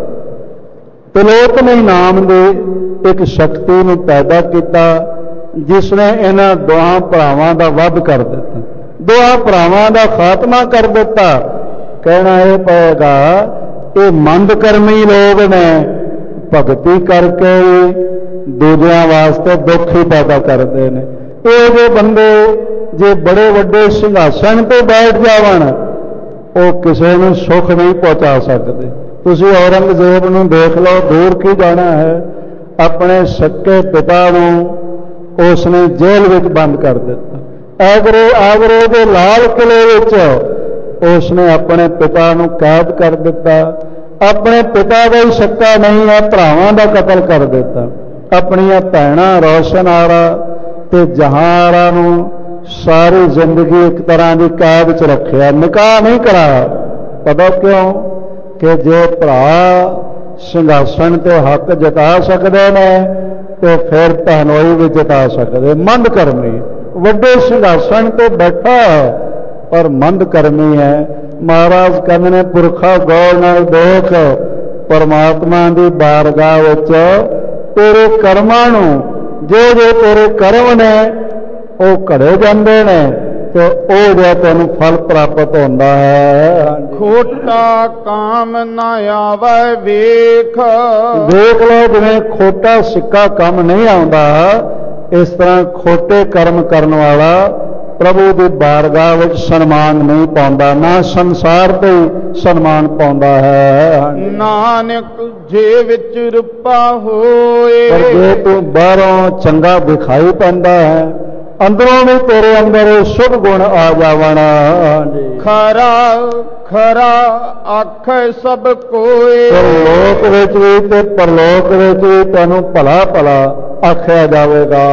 ਤਿਲੋਤਮਈ ਨਾਮ ਦੀ ਇੱਕ ਸ਼ਕਤੀ ਨੂੰ ਪੈਦਾ ਕੀਤਾ, ਜਿਸ ਨੇ ਇਹਨਾਂ ਦੋਹਾਂ ਭਰਾਵਾਂ ਦਾ ਵੱਧ ਕਰ ਦਿੱਤਾ, ਦੋਹਾਂ ਭਰਾਵਾਂ ਦਾ ਖਾਤਮਾ ਕਰ ਦਿੱਤਾ। ਕਹਿਣਾ ਇਹ ਪਏਗਾ ਇਹ ਮੰਦ ਕਰਮੀ ਲੋਕ ਨੇ, ਭਗਤੀ ਕਰਕੇ ਦੂਜਿਆਂ ਵਾਸਤੇ ਦੁੱਖ ਹੀ ਪੈਦਾ ਕਰਦੇ ਨੇ। ਇਹ ਜਿਹੇ ਬੰਦੇ ਜੇ ਬੜੇ ਵੱਡੇ ਸਿੰਘਾਸਣ ਤੇ ਬੈਠ ਜਾਵਣ, ਉਹ ਕਿਸੇ ਨੂੰ ਸੁੱਖ ਨਹੀਂ ਪਹੁੰਚਾ ਸਕਦੇ। ਤੁਸੀਂ ਔਰੰਗਜ਼ੇਬ ਨੂੰ ਦੇਖ ਲਓ, ਦੂਰ ਕੀ ਜਾਣਾ ਹੈ, ਆਪਣੇ ਸੱਕੇ ਪਿਤਾ ਨੂੰ ਉਸਨੇ ਜੇਲ੍ਹ ਵਿੱਚ ਬੰਦ ਕਰ ਦਿੱਤਾ। ਆਗਰੇ ਦੇ ਲਾਲ ਕਿਲੇ ਵਿੱਚ ਉਸਨੇ ਆਪਣੇ ਪਿਤਾ ਨੂੰ ਕੈਦ ਕਰ ਦਿੱਤਾ। ਆਪਣੇ ਪਿਤਾ ਦਾ ਹੀ ਸੱਕਾ ਨਹੀਂ ਹੈ, ਭਰਾਵਾਂ ਦਾ ਕਤਲ ਕਰ ਦਿੱਤਾ। ਆਪਣੀਆਂ ਭੈਣਾਂ ਰੌਸ਼ਨ ਆਰਾ ਤੇ ਜਹਾਂ ਆਰਾ ਨੂੰ ਸਾਰੀ ਜ਼ਿੰਦਗੀ ਇੱਕ ਤਰ੍ਹਾਂ ਦੀ ਕੈਦ 'ਚ ਰੱਖਿਆ, ਨਿਕਾਹ ਨਹੀਂ ਕਰਾਇਆ। ਪਤਾ ਕਿਉਂ? ਕਿ ਜੇ ਭਰਾ ਸਿੰਘਾਸਣ ਤੇ ਹੱਕ ਜਤਾ ਸਕਦੇ ਨੇ ਤੇ ਫਿਰ ਪਹਿਨੋਈ ਵੀ ਜਤਾ ਸਕਦੇ। ਮੰਦ ਕਰਮੀ ਵੱਡੇ ਸਿੰਘਾਸਣ ਤੇ ਬੈਠਾ ਹੈ ਪਰ ਮੰਦ ਕਰਮੀ ਹੈ। ਮਹਾਰਾਜ ਕਹਿੰਦੇ ਨੇ ਪੁਰਖਾ ਗੌਰ ਨਾਲ ਦੇਖ, ਪਰਮਾਤਮਾ ਦੀ ਬਾਰਗਾਹ ਵਿੱਚ ਤੇਰੇ ਕਰਮਾਂ ਨੂੰ ਜੇ ਤੇਰੇ ਕਰਮ ਨੇ ਉਹ ਘੜੇ ਜਾਂਦੇ ਨੇ ਤੇ ਉਹ ਜੇ ਤੈਨੂੰ ਫਲ ਪ੍ਰਾਪਤ ਹੁੰਦਾ ਹੈ। ਖੋਟਾ ਕਾਮ ਨਾ ਆਵੇ ਵੇਖ ਲਓ, ਜਿਵੇਂ ਖੋਟਾ ਸਿੱਕਾ ਕੰਮ ਨਹੀਂ ਆਉਂਦਾ, ਇਸ ਤਰ੍ਹਾਂ ਖੋਟੇ ਕਰਮ ਕਰਨ ਵਾਲਾ ਪ੍ਰਭੂ ਦੀ ਬਾਰਗਾਹ ਵਿੱਚ ਸਨਮਾਨ ਨਹੀਂ ਪਾਉਂਦਾ, ਨਾ ਸੰਸਾਰ ਤੇ ਸਨਮਾਨ ਪਾਉਂਦਾ ਹੈ। ਨਾਨਕ ਜੇ ਵਿੱਚ ਰੂਪਾ ਹੋਏ, ਪਰ ਜੇ ਤੂੰ ਬਾਹਰੋਂ ਚੰਗਾ ਦਿਖਾਈ ਪੈਂਦਾ ਹੈ, ਅੰਦਰੋਂ ਵੀ ਤੇਰੇ ਅੰਦਰ ਸ਼ੁਭ ਗੁਣ ਆ ਜਾਵਣ। ਖਰਾ ਖਰਾ ਆਖੇ ਸਭ ਕੋਏ, ਲੋਕ ਵਿੱਚ ਵੀ ਤੇ ਪਰਲੋਕ ਵਿੱਚ ਵੀ ਤੈਨੂੰ ਭਲਾ ਭਲਾ ਆਖਿਆ ਜਾਵੇਗਾ।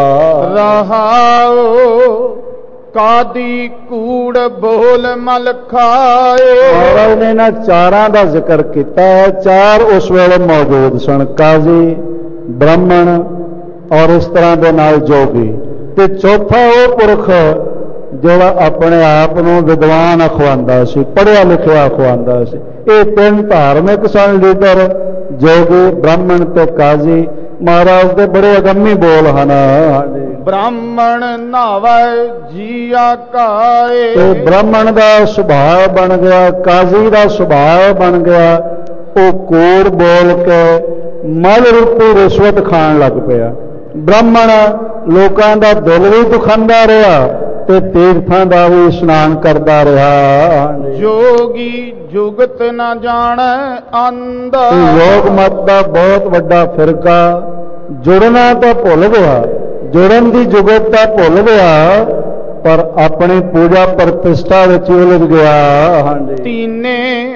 ਰਹਾਉ ਕਾਦੀ ਕੂੜ ਬੋਲ ਮਲ ਖਾਏ। ਮਹਾਰਾਜ ਨੇ ਇਹਨਾਂ ਚਾਰਾਂ ਦਾ ਜ਼ਿਕਰ ਕੀਤਾ ਹੈ। ਚਾਰ ਉਸ ਵੇਲੇ ਮੌਜੂਦ ਸਨ, ਕਾਜ਼ੀ, ਬ੍ਰਾਹਮਣ ਔਰ ਇਸ ਤਰ੍ਹਾਂ ਦੇ ਨਾਲ ਜੋਗੀ, ਤੇ ਚੌਥਾ ਉਹ ਪੁਰਖ ਜਿਹੜਾ ਆਪਣੇ ਆਪ ਨੂੰ ਵਿਦਵਾਨ ਅਖਵਾਉਂਦਾ ਸੀ, ਪੜ੍ਹਿਆ ਲਿਖਿਆ ਅਖਵਾਉਂਦਾ ਸੀ। ਇਹ ਤਿੰਨ ਧਾਰਮਿਕ ਸਨ ਲੀਡਰ, ਜੋਗੀ, ਬ੍ਰਾਹਮਣ ਤੇ ਕਾਜ਼ੀ। ਮਹਾਰਾਜ ਦੇ ਬੜੇ ਅਗੰਮੀ ਬੋਲ ਹਨ। ਬ੍ਰਾਹਮਣ ਨਾਵੇ ਜੀਆ ਕਾਏ, ਤੇ ਬ੍ਰਾਹਮਣ ਦਾ ਸੁਭਾਅ ਬਣ ਗਿਆ, ਕਾਜ਼ੀ ਦਾ ਸੁਭਾਅ ਬਣ ਗਿਆ। ਉਹ ਕੋੜ ਬੋਲ ਕੇ ਮਲ ਰੂਪੀ ਰਿਸ਼ਵਤ ਖਾਣ ਲੱਗ ਪਿਆ। ਬ੍ਰਾਹਮਣ ਲੋਕਾਂ ਦਾ ਦਿਲ ਵੀ ਦੁਖਾਉਂਦਾ ਰਿਹਾ ਤੇ ਤੀਰਥਾਂ ਦਾ ਵੀ ਇਸ਼ਨਾਨ ਕਰਦਾ ਰਿਹਾ। ਜੋਗੀ ਜੁਗਤ ਨਾ ਜਾਣੈ ਅੰਧ, ਯੋਗ ਮਤ ਦਾ ਬਹੁਤ ਵੱਡਾ ਫਿਰਕਾ ਜੁੜਨਾ ਤਾਂ ਭੁੱਲ ਗਿਆ, ਜੁੜਨ ਦੀ ਜੁਗਤ ਤਾਂ ਭੁੱਲ ਗਿਆ, ਪਰ ਆਪਣੀ ਪੂਜਾ ਪ੍ਰਤਿਸ਼ਠਾ ਵਿੱਚ ਹੀ ਉਲਝ ਗਿਆ। ਹਾਂਜੀ, ਤੀਨੇ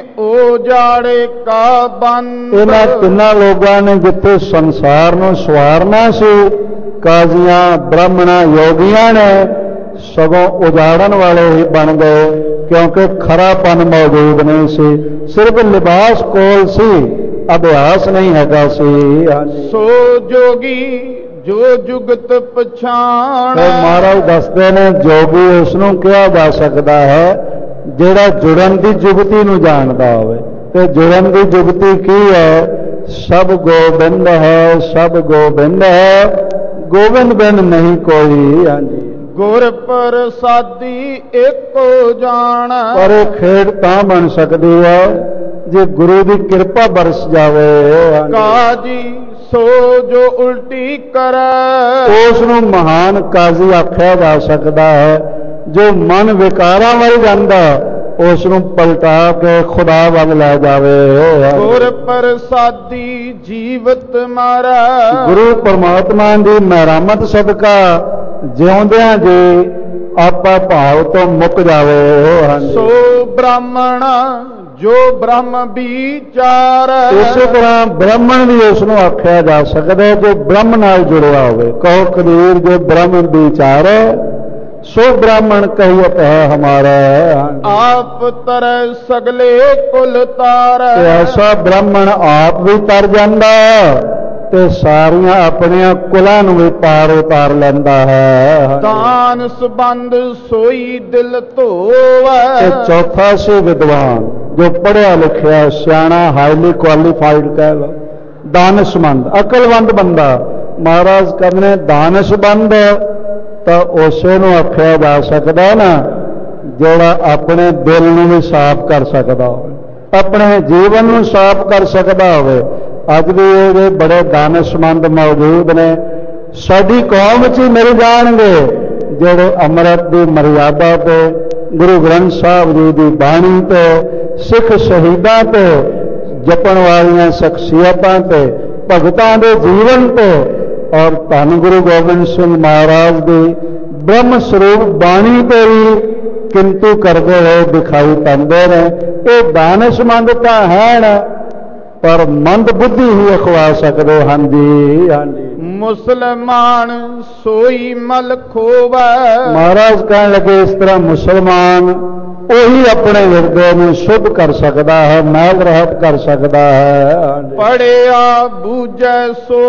ਉਜਾੜੇ ਕਾ ਬੰਦ। ਇਹਨਾਂ ਤਿੰਨਾਂ ਲੋਕਾਂ ਨੇ ਜਿੱਥੇ ਸੰਸਾਰ ਨੂੰ ਸਵਾਰਨਾ ਸੀ, ਕਾਜ਼ੀਆਂ, ਬ੍ਰਾਹਮਣਾਂ, ਯੋਗੀਆਂ ਨੇ ਸਗੋਂ ਉਜਾੜਨ ਵਾਲੇ ਹੀ ਬਣ ਗਏ, ਕਿਉਂਕਿ ਖਰਾਪਨ ਮੌਜੂਦ ਨਹੀਂ ਸੀ। ਸਿਰਫ ਲਿਬਾਸ ਕੋਲ ਸੀ, ਅਭਿਆਸ ਨਹੀਂ ਹੈਗਾ ਸੀ। ਸੋ ਜੋਗੀ ਜੋ ਜੁਗਤ ਪਛਾਣ। ਮਹਾਰਾਜ ਦੱਸਦੇ ਨੇ ਜੋਗੀ ਉਸ ਨੂੰ ਕਿਹਾ ਜਾ ਸਕਦਾ ਹੈ ਜਿਹੜਾ ਜੁੜਨ ਦੀ ਜੁਗਤੀ ਨੂੰ ਜਾਣਦਾ ਹੋਵੇ। ਤੇ ਜੁੜਨ ਦੀ ਜੁਗਤੀ ਕੀ ਹੈ? ਸਭ ਗੋਬਿੰਦ ਹੈ, ਸਭ ਗੋਬਿੰਦ ਹੈ, ਗੋਬਿੰਦ ਬਿਨ ਨਹੀਂ ਕੋਈ। ਹਾਂਜੀ, ਗੁਰ ਪ੍ਰਸਾਦੀ ਏਕੋ ਜਾਣ। ਪਰ ਇਹ ਖੇਡ ਤਾਂ ਬਣ ਸਕਦੀ ਹੈ ਜੇ ਗੁਰੂ ਦੀ ਕਿਰਪਾ ਬਰਸ ਜਾਵੇ। ਕਾਜੀ ਸੋ ਜੋ ਉਲਟੀ ਕਰੈ। ਉਸ ਨੂੰ ਮਹਾਨ ਕਾਜ਼ੀ ਆਖਿਆ ਜਾ ਸਕਦਾ ਹੈ। ਜੋ ਮਨ ਵਿਕਾਰਾਂ ਵੱਲ ਜਾਂਦਾ ਉਸ ਨੂੰ ਪਲਟਾ ਕੇ ਖੁਦਾ ਵੱਲ ਲੈ ਜਾਵੇ। ਗੁਰ ਪ੍ਰਸਾਦੀ ਜੀਵਤ ਮਾਰੈ। ਗੁਰੂ ਪਰਮਾਤਮਾ ਦੀ ਮਿਹਰਮਤ ਸਦਕਾ ਜਿਉਂਦਿਆਂ ਜੀ ਆਪਾ ਭਾਵ ਤੋਂ ਮੁੱਕ ਜਾਵੇ। ਸੋ ਬ੍ਰਾਹਮਣ ਜੋ ਬ੍ਰਹਮ ਵਿਚਾਰ। ਇਸੇ ਤਰ੍ਹਾਂ ਬ੍ਰਾਹਮਣ ਵੀ ਉਸ ਨੂੰ ਆਖਿਆ ਜਾ ਸਕਦਾ ਜੋ ਬ੍ਰਹਮ ਨਾਲ ਜੁੜਿਆ ਹੋਵੇ। ਕਹੋ ਕਬੀਰ ਜੋ ਬ੍ਰਹਮ ਵਿਚਾਰ, ਸੋ ਬ੍ਰਾਹਮਣ ਕਹੀਅਤ ਹੈ ਹਮਾਰਾ। ਆਪ ਤਰੈ ਸਗਲੇ ਕੁਲ ਤਾਰ। ਐਸਾ ਬ੍ਰਾਹਮਣ ਆਪ ਵੀ ਤਰ ਜਾਂਦਾ ਤੇ ਸਾਰੀਆਂ ਆਪਣੀਆਂ ਕੁਲਾਂ ਨੂੰ ਵੀ ਪਾਰ ਉਤਾਰ ਲੈਂਦਾ ਹੈ। ਦਾਨ ਸੰਬੰਧ ਸੋਈ ਦਿਲ ਧੋਵੈ। ਤੇ ਚੌਥਾ ਸੀ ਵਿਦਵਾਨ, ਜੋ ਪੜ੍ਹਿਆ ਲਿਖਿਆ, ਸਿਆਣਾ, ਹਾਈਲੀ ਕੁਆਲੀਫਾਈਡ ਕਹਿ ਲਓ, ਦਾਨਸ਼ਮੰਦ, ਅਕਲਵੰਦ ਬੰਦਾ। ਮਹਾਰਾਜ ਕਹਿੰਦੇ ਦਾਨਸ਼ਮੰਦ ਤਾਂ ਉਸੇ ਨੂੰ ਆਖਿਆ ਜਾ ਸਕਦਾ ਨਾ ਜਿਹੜਾ ਆਪਣੇ ਦਿਲ ਨੂੰ ਵੀ ਸਾਫ਼ ਕਰ ਸਕਦਾ ਹੋਵੇ, ਆਪਣੇ ਜੀਵਨ ਨੂੰ ਸਾਫ਼ ਕਰ ਸਕਦਾ ਹੋਵੇ। ਅੱਜ ਵੀ ਇਹਦੇ ਬੜੇ ਦਾਨਸ਼ਮੰਦ ਮੌਜੂਦ ਨੇ, ਸਾਡੀ ਕੌਮ ਵਿੱਚ ਹੀ ਮਿਲ ਜਾਣਗੇ ਜਿਹੜੇ ਅੰਮ੍ਰਿਤ ਦੀ ਮਰਿਆਦਾ ਤੇ, ਗੁਰੂ ਗ੍ਰੰਥ ਸਾਹਿਬ ਜੀ ਦੀ ਬਾਣੀ ਤੇ, ਸਿੱਖ ਸ਼ਹੀਦਾਂ ਤੇ, ਜਪਣ ਵਾਲੀਆਂ ਸ਼ਖਸੀਅਤਾਂ ਤੇ, ਭਗਤਾਂ ਦੇ ਜੀਵਨ ਤੇ ਔਰ ਧੰਨ ਗੁਰੂ ਗੋਬਿੰਦ ਸਿੰਘ ਮਹਾਰਾਜ ਦੀ ਬ੍ਰਹਮ ਸਰੂਪ ਬਾਣੀ ਤੇ ਵੀ ਕਿੰਤੂ ਕਰਦੇ ਹੋਏ ਦਿਖਾਈ ਪੈਂਦੇ ਨੇ। ਇਹ ਦਾਨਸ਼ਮੰਦ ਤਾਂ ਹੈ ਪਰ ਮੰਦ ਬੁੱਧੀ ਹੀ ਅਖਵਾ ਸਕਦੇ ਹਨ ਜੀ। ਹਾਂਜੀ, ਮੁਸਲਮਾਨ ਸੋਈ ਮਲ ਖੋਵੈ। ਮਹਾਰਾਜ ਕਹਿਣ ਲੱਗੇ ਇਸ ਤਰ੍ਹਾਂ ਮੁਸਲਮਾਨ ਉਹੀ ਆਪਣੇ ਹਿਰਦੇ ਨੂੰ ਸ਼ੁੱਧ ਕਰ ਸਕਦਾ ਹੈ, ਮੈਲ ਰਹਿਤ ਕਰ ਸਕਦਾ ਹੈ। ਪੜਿਆ ਬੂਝੈ ਸੋ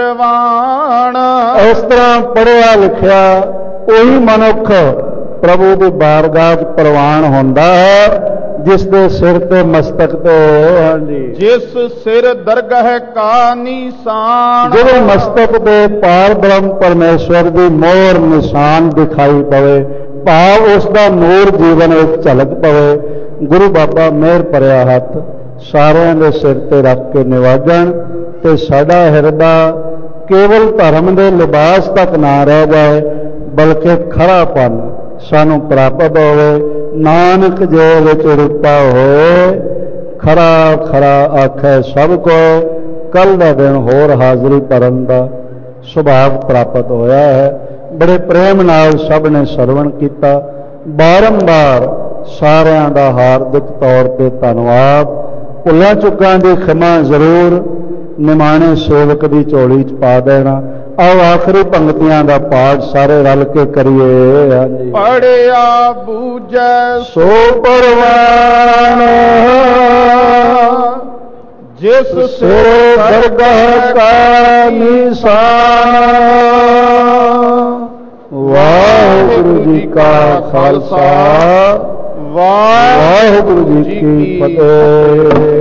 ਪਰਵਾਨ। ਇਸ ਤਰ੍ਹਾਂ ਪੜ੍ਹਿਆ ਲਿਖਿਆ ਉਹੀ ਮਨੁੱਖ ਪ੍ਰਭੂ ਦੀ ਬਾਰਗਾਹ 'ਚ ਪ੍ਰਵਾਨ ਹੁੰਦਾ ਹੈ ਜਿਸ ਦੇ ਸਿਰ ਤੇ ਮਸਤਕ ਤੇ, ਹਾਂਜੀ, ਜਿਸ ਸਿਰ ਦਰਗਾਹ ਕਾ ਨਿਸ਼ਾਨ। ਜਿਹੜੇ ਮਸਤਕ ਤੇ ਪਾਰ ਬ੍ਰਹਮ ਪਰਮੇਸ਼ਵਰ ਦੀ ਮੋਹਰ ਨਿਸ਼ਾਨ ਦਿਖਾਈ ਪਵੇ, ਭਾਵ ਉਸ ਦਾ ਨੂਰ ਜੀਵਨ ਵਿੱਚ ਝਲਕ ਪਵੇ। ਗੁਰੂ ਬਾਬਾ ਮਿਹਰ ਭਰਿਆ ਹੱਥ ਸਾਰਿਆਂ ਦੇ ਸਿਰ ਤੇ ਰੱਖ ਕੇ ਨਿਵਾਜਣ ਤੇ ਸਾਡਾ ਹਿਰਦਾ ਕੇਵਲ ਧਰਮ ਦੇ ਲਿਬਾਸ ਤੱਕ ਨਾ ਰਹਿ ਜਾਏ ਬਲਕਿ ਖਰਾਪਨ ਸਾਨੂੰ ਪ੍ਰਾਪਤ ਹੋਵੇ। ਨਾਨਕ ਜੋ ਵਿੱਚ ਰੂਪਾ ਹੋਏ, ਖਰਾ ਖਰਾ ਆਖੈ ਸਭ ਕੋ। ਕੱਲ ਦਾ ਦਿਨ ਹੋਰ ਹਾਜ਼ਰੀ ਭਰਨ ਦਾ ਸੁਭਾਗ ਪ੍ਰਾਪਤ ਹੋਇਆ ਹੈ। ਬੜੇ ਪ੍ਰੇਮ ਨਾਲ ਸਭ ਨੇ ਸਰਵਣ ਕੀਤਾ। ਬਾਰੰਬਾਰ ਸਾਰਿਆਂ ਦਾ ਹਾਰਦਿਕ ਤੌਰ ਤੇ ਧੰਨਵਾਦ। ਭੁੱਲਾਂ ਚੁੱਕਾਂ ਦੀ ਖਿਮਾ ਜ਼ਰੂਰ ਨਿਮਾਣੇ ਸੇਵਕ ਦੀ ਝੋਲੀ 'ਚ ਪਾ ਦੇਣਾ। ਆਓ ਆਖਰੀ ਪੰਕਤੀਆਂ ਦਾ ਪਾਠ ਸਾਰੇ ਰਲ ਕੇ ਕਰੀਏ। ਹਾਂਜੀ, ਪੜਿਆ ਬੂਝੈ ਸੋ ਪਰਵਾਨ, ਜਿਸ ਸਿਰ ਦਰਗਾਹ ਕਾ ਨਿਸ਼ਾਨ। ਵਾਹਿਗੁਰੂ ਜੀ ਕਾ ਖਾਲਸਾ, ਵਾਹਿਗੁਰੂ ਜੀ ਕੀ ਫਤਿਹ।